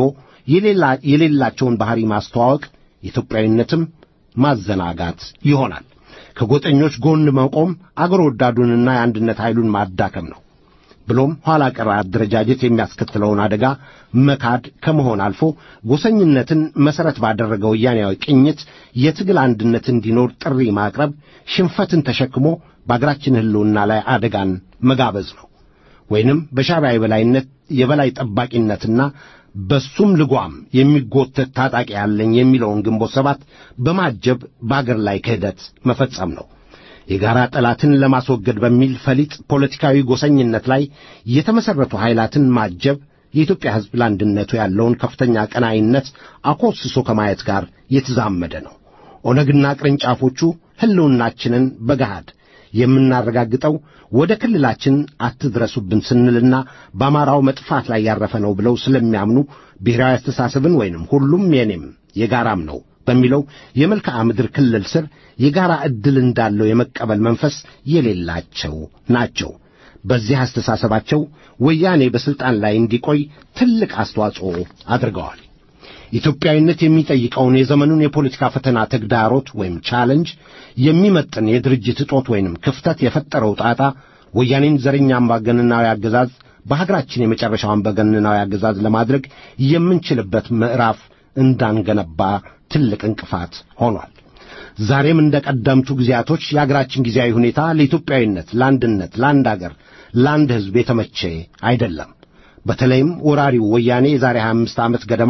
የሌላቸውን ባህሪ ማስተዋወቅ፣ ኢትዮጵያዊነትም ማዘናጋት ይሆናል። ከጎጠኞች ጎን መቆም አገር ወዳዱንና የአንድነት ኃይሉን ማዳከም ነው። ብሎም ኋላ ቀር አደረጃጀት የሚያስከትለውን አደጋ መካድ ከመሆን አልፎ ጎሰኝነትን መሰረት ባደረገው ወያኔያዊ ቅኝት የትግል አንድነት እንዲኖር ጥሪ ማቅረብ ሽንፈትን ተሸክሞ በአገራችን ሕልውና ላይ አደጋን መጋበዝ ነው። ወይንም በሻዕቢያ የበላይ ጠባቂነትና በሱም ልጓም የሚጎተት ታጣቂ ያለኝ የሚለውን ግንቦት ሰባት በማጀብ በአገር ላይ ክህደት መፈጸም ነው። የጋራ ጠላትን ለማስወገድ በሚል ፈሊጥ ፖለቲካዊ ጎሰኝነት ላይ የተመሰረቱ ኃይላትን ማጀብ የኢትዮጵያ ሕዝብ ለአንድነቱ ያለውን ከፍተኛ ቀናኢነት አኮስሶ ከማየት ጋር የተዛመደ ነው። ኦነግና ቅርንጫፎቹ ሕልውናችንን በገሃድ የምናረጋግጠው ወደ ክልላችን አትድረሱብን ስንልና በአማራው መጥፋት ላይ ያረፈ ነው ብለው ስለሚያምኑ ብሔራዊ አስተሳሰብን ወይንም ሁሉም የኔም የጋራም ነው በሚለው የመልክዓ ምድር ክልል ስር የጋራ ዕድል እንዳለው የመቀበል መንፈስ የሌላቸው ናቸው። በዚህ አስተሳሰባቸው ወያኔ በስልጣን ላይ እንዲቆይ ትልቅ አስተዋጽኦ አድርገዋል። ኢትዮጵያዊነት የሚጠይቀውን የዘመኑን የፖለቲካ ፈተና ተግዳሮት ወይም ቻሌንጅ የሚመጥን የድርጅት እጦት ወይንም ክፍተት የፈጠረው ጣጣ ወያኔን ዘረኛ አምባገነናዊ አገዛዝ በሀገራችን የመጨረሻው አምባገነናዊ አገዛዝ ለማድረግ የምንችልበት ምዕራፍ እንዳንገነባ ትልቅ እንቅፋት ሆኗል። ዛሬም እንደ ቀደምቱ ጊዜያቶች የአገራችን ጊዜያዊ ሁኔታ ለኢትዮጵያዊነት፣ ለአንድነት፣ ለአንድ አገር፣ ለአንድ ሕዝብ የተመቸ አይደለም። በተለይም ወራሪው ወያኔ የዛሬ 25 ዓመት ገደማ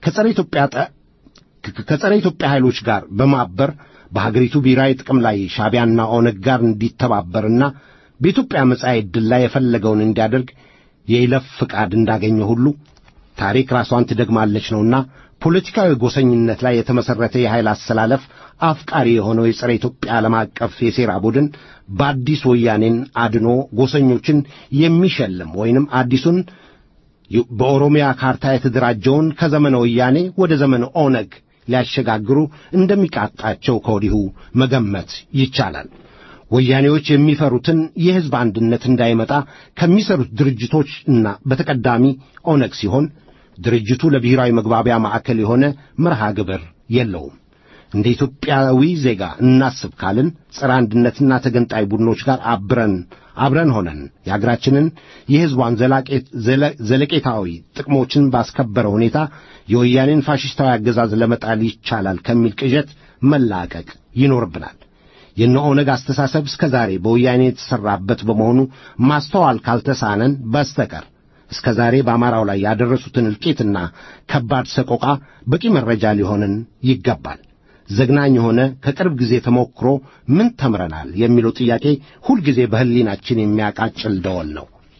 ከጸረ ኢትዮጵያ ኃይሎች ጋር በማበር በሀገሪቱ ብሔራዊ ጥቅም ላይ ሻዕቢያና ኦነግ ጋር እንዲተባበርና በኢትዮጵያ መጻኢ ዕድል ላይ የፈለገውን እንዲያደርግ የይለፍ ፍቃድ እንዳገኘ ሁሉ ታሪክ ራሷን ትደግማለች ነውና ፖለቲካዊ ጎሰኝነት ላይ የተመሰረተ የኃይል አሰላለፍ አፍቃሪ የሆነው የጸረ ኢትዮጵያ ዓለም አቀፍ የሴራ ቡድን በአዲስ ወያኔን አድኖ ጎሰኞችን የሚሸልም ወይንም አዲሱን በኦሮሚያ ካርታ የተደራጀውን ከዘመነ ወያኔ ወደ ዘመነ ኦነግ ሊያሸጋግሩ እንደሚቃጣቸው ከወዲሁ መገመት ይቻላል። ወያኔዎች የሚፈሩትን የሕዝብ አንድነት እንዳይመጣ ከሚሰሩት ድርጅቶች እና በተቀዳሚ ኦነግ ሲሆን ድርጅቱ ለብሔራዊ መግባቢያ ማዕከል የሆነ መርሃ ግብር የለውም። እንደ ኢትዮጵያዊ ዜጋ እናስብ ካልን ጸረ አንድነትና ተገንጣይ ቡድኖች ጋር አብረን ሆነን የአገራችንን የሕዝቧን ዘለቄታዊ ጥቅሞችን ባስከበረ ሁኔታ የወያኔን ፋሽስታዊ አገዛዝ ለመጣል ይቻላል ከሚል ቅዠት መላቀቅ ይኖርብናል። የነ ኦነግ አስተሳሰብ እስከ ዛሬ በወያኔ የተሰራበት በመሆኑ ማስተዋል ካልተሳነን በስተቀር እስከ ዛሬ በአማራው ላይ ያደረሱትን እልቂትና ከባድ ሰቆቃ በቂ መረጃ ሊሆንን ይገባል። ዘግናኝ የሆነ ከቅርብ ጊዜ ተሞክሮ ምን ተምረናል የሚለው ጥያቄ ሁልጊዜ በሕሊናችን የሚያቃጭል ደወል ነው።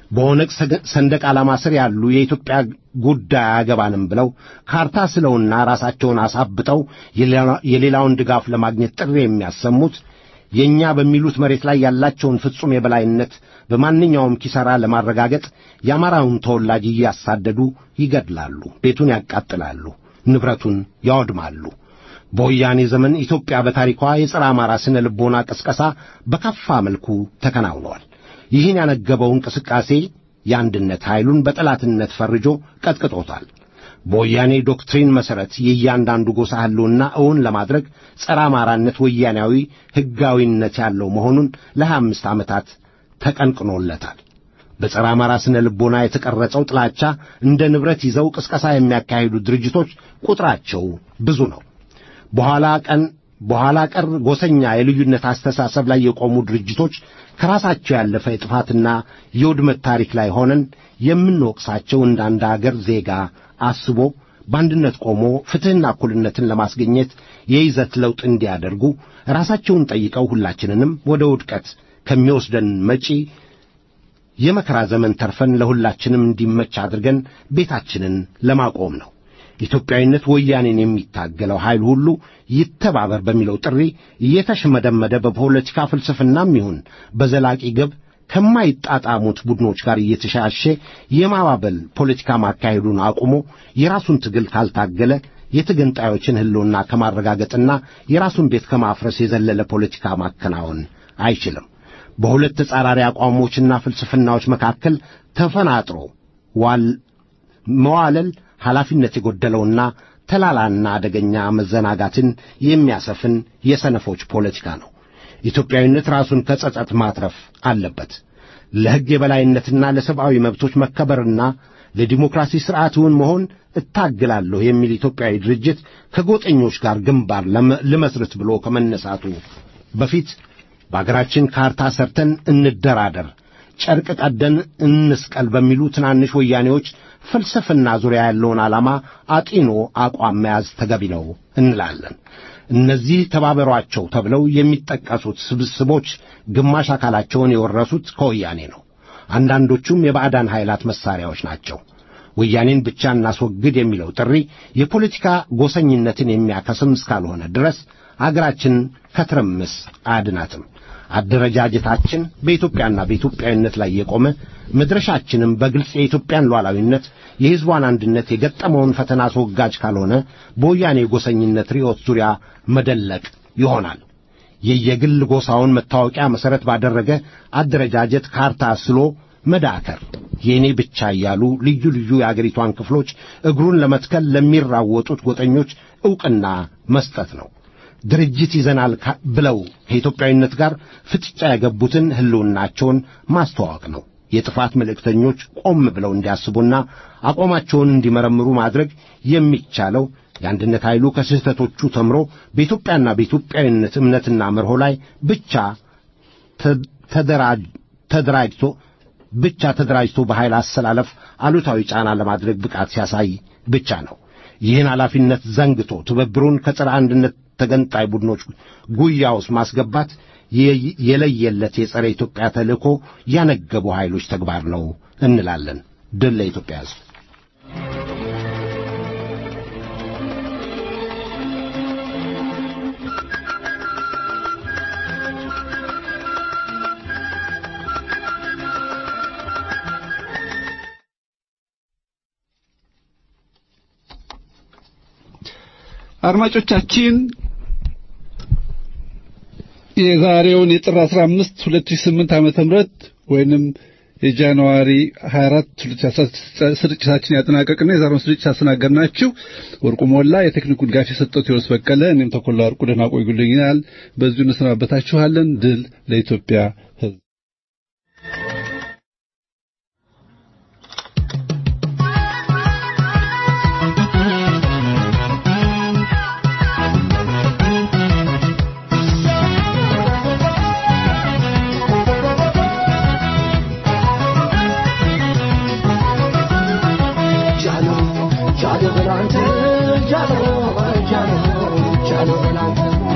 በኦነግ ሰንደቅ ዓላማ ስር ያሉ የኢትዮጵያ ጉዳይ አያገባንም ብለው ካርታ ስለውና ራሳቸውን አሳብጠው የሌላውን ድጋፍ ለማግኘት ጥሪ የሚያሰሙት የኛ በሚሉት መሬት ላይ ያላቸውን ፍጹም የበላይነት በማንኛውም ኪሳራ ለማረጋገጥ የአማራውን ተወላጅ እያሳደዱ ይገድላሉ፣ ቤቱን ያቃጥላሉ፣ ንብረቱን ያወድማሉ። በወያኔ ዘመን ኢትዮጵያ በታሪኳ የጸረ አማራ ስነ ልቦና ቅስቀሳ በከፋ መልኩ ተከናውኗል። ይህን ያነገበው እንቅስቃሴ የአንድነት ኃይሉን በጠላትነት ፈርጆ ቀጥቅጦታል። በወያኔ ዶክትሪን መሠረት የእያንዳንዱ ጎሳ ህልውና እውን ለማድረግ ጸረ አማራነት ወያኔያዊ ሕጋዊነት ያለው መሆኑን ለ25 ዓመታት ተቀንቅኖለታል። በጸረ አማራ ስነ ልቦና የተቀረጸው ጥላቻ እንደ ንብረት ይዘው ቅስቀሳ የሚያካሂዱ ድርጅቶች ቁጥራቸው ብዙ ነው። በኋላ ቀር ጎሰኛ የልዩነት አስተሳሰብ ላይ የቆሙ ድርጅቶች ከራሳቸው ያለፈ የጥፋትና የውድመት ታሪክ ላይ ሆነን የምንወቅሳቸው እንደ አንድ አገር ዜጋ አስቦ በአንድነት ቆሞ ፍትሕና እኩልነትን ለማስገኘት የይዘት ለውጥ እንዲያደርጉ ራሳቸውን ጠይቀው ሁላችንንም ወደ ውድቀት ከሚወስደን መጪ የመከራ ዘመን ተርፈን ለሁላችንም እንዲመች አድርገን ቤታችንን ለማቆም ነው። ኢትዮጵያዊነት ወያኔን የሚታገለው ኃይል ሁሉ ይተባበር በሚለው ጥሪ እየተሽመደመደ በፖለቲካ ፍልስፍናም ይሁን በዘላቂ ግብ ከማይጣጣሙት ቡድኖች ጋር እየተሻሸ የማባበል ፖለቲካ ማካሄዱን አቁሞ የራሱን ትግል ካልታገለ የተገንጣዮችን ህልውና ከማረጋገጥና የራሱን ቤት ከማፍረስ የዘለለ ፖለቲካ ማከናወን አይችልም። በሁለት ተጻራሪ አቋሞችና ፍልስፍናዎች መካከል ተፈናጥሮ መዋለል ኃላፊነት የጎደለውና ተላላና አደገኛ መዘናጋትን የሚያሰፍን የሰነፎች ፖለቲካ ነው። ኢትዮጵያዊነት ራሱን ከጸጸት ማትረፍ አለበት። ለሕግ የበላይነትና ለሰብአዊ መብቶች መከበርና ለዲሞክራሲ ሥርዓቱን መሆን እታገላለሁ የሚል ኢትዮጵያዊ ድርጅት ከጎጠኞች ጋር ግንባር ለመስረት ብሎ ከመነሳቱ በፊት በአገራችን ካርታ ሰርተን እንደራደር፣ ጨርቅ ቀደን እንስቀል በሚሉ ትናንሽ ወያኔዎች ፍልስፍና ዙሪያ ያለውን ዓላማ አጢኖ አቋም መያዝ ተገቢ ነው እንላለን። እነዚህ ተባበሯቸው ተብለው የሚጠቀሱት ስብስቦች ግማሽ አካላቸውን የወረሱት ከወያኔ ነው። አንዳንዶቹም የባዕዳን ኃይላት መሳሪያዎች ናቸው። ወያኔን ብቻ እናስወግድ የሚለው ጥሪ የፖለቲካ ጎሰኝነትን የሚያከስም እስካልሆነ ድረስ አገራችን ከትርምስ አያድናትም። አደረጃጀታችን በኢትዮጵያና በኢትዮጵያዊነት ላይ የቆመ መድረሻችንም በግልጽ የኢትዮጵያን ሉዓላዊነት የሕዝቧን አንድነት የገጠመውን ፈተና አስወጋጅ ካልሆነ በወያኔ ጎሰኝነት ርዕዮት ዙሪያ መደለቅ ይሆናል። የየግል ጎሳውን መታወቂያ መሠረት ባደረገ አደረጃጀት ካርታ ስሎ መዳከር፣ የኔ ብቻ እያሉ ልዩ ልዩ የአገሪቷን ክፍሎች እግሩን ለመትከል ለሚራወጡት ጎጠኞች ዕውቅና መስጠት ነው። ድርጅት ይዘናል ብለው ከኢትዮጵያዊነት ጋር ፍጥጫ የገቡትን ህልውናቸውን ማስተዋወቅ ነው። የጥፋት መልእክተኞች ቆም ብለው እንዲያስቡና አቋማቸውን እንዲመረምሩ ማድረግ የሚቻለው የአንድነት ኃይሉ ከስህተቶቹ ተምሮ በኢትዮጵያና በኢትዮጵያዊነት እምነትና መርሆ ላይ ብቻ ተደራጅቶ በኃይል አሰላለፍ አሉታዊ ጫና ለማድረግ ብቃት ሲያሳይ ብቻ ነው። ይህን ኃላፊነት ዘንግቶ ትብብሩን ከጸረ አንድነት ተገንጣይ ቡድኖች ጉያ ውስጥ ማስገባት የለየለት የጸረ ኢትዮጵያ ተልእኮ ያነገቡ ኃይሎች ተግባር ነው እንላለን። ድል ለኢትዮጵያ ሕዝብ። አድማጮቻችን የዛሬውን የጥር 15 2008 ዓመተ ምህረት ወይንም የጃንዋሪ 24 2016 ስርጭታችን ያጠናቀቅና የዛሬውን ስርጭት አስተናገድናችሁ ወርቁ ሞላ፣ የቴክኒኩ ድጋፍ የሰጠው ቴዎድሮስ በቀለ፣ እኔም ተኮላ ወርቁ ደህና ቆዩልኝናል። በዚሁ እንሰናበታችኋለን። ድል ለኢትዮጵያ ሕዝብ። Jalo, Jalo, Jalo, Jalo, Jalo, Jalo, Jalo,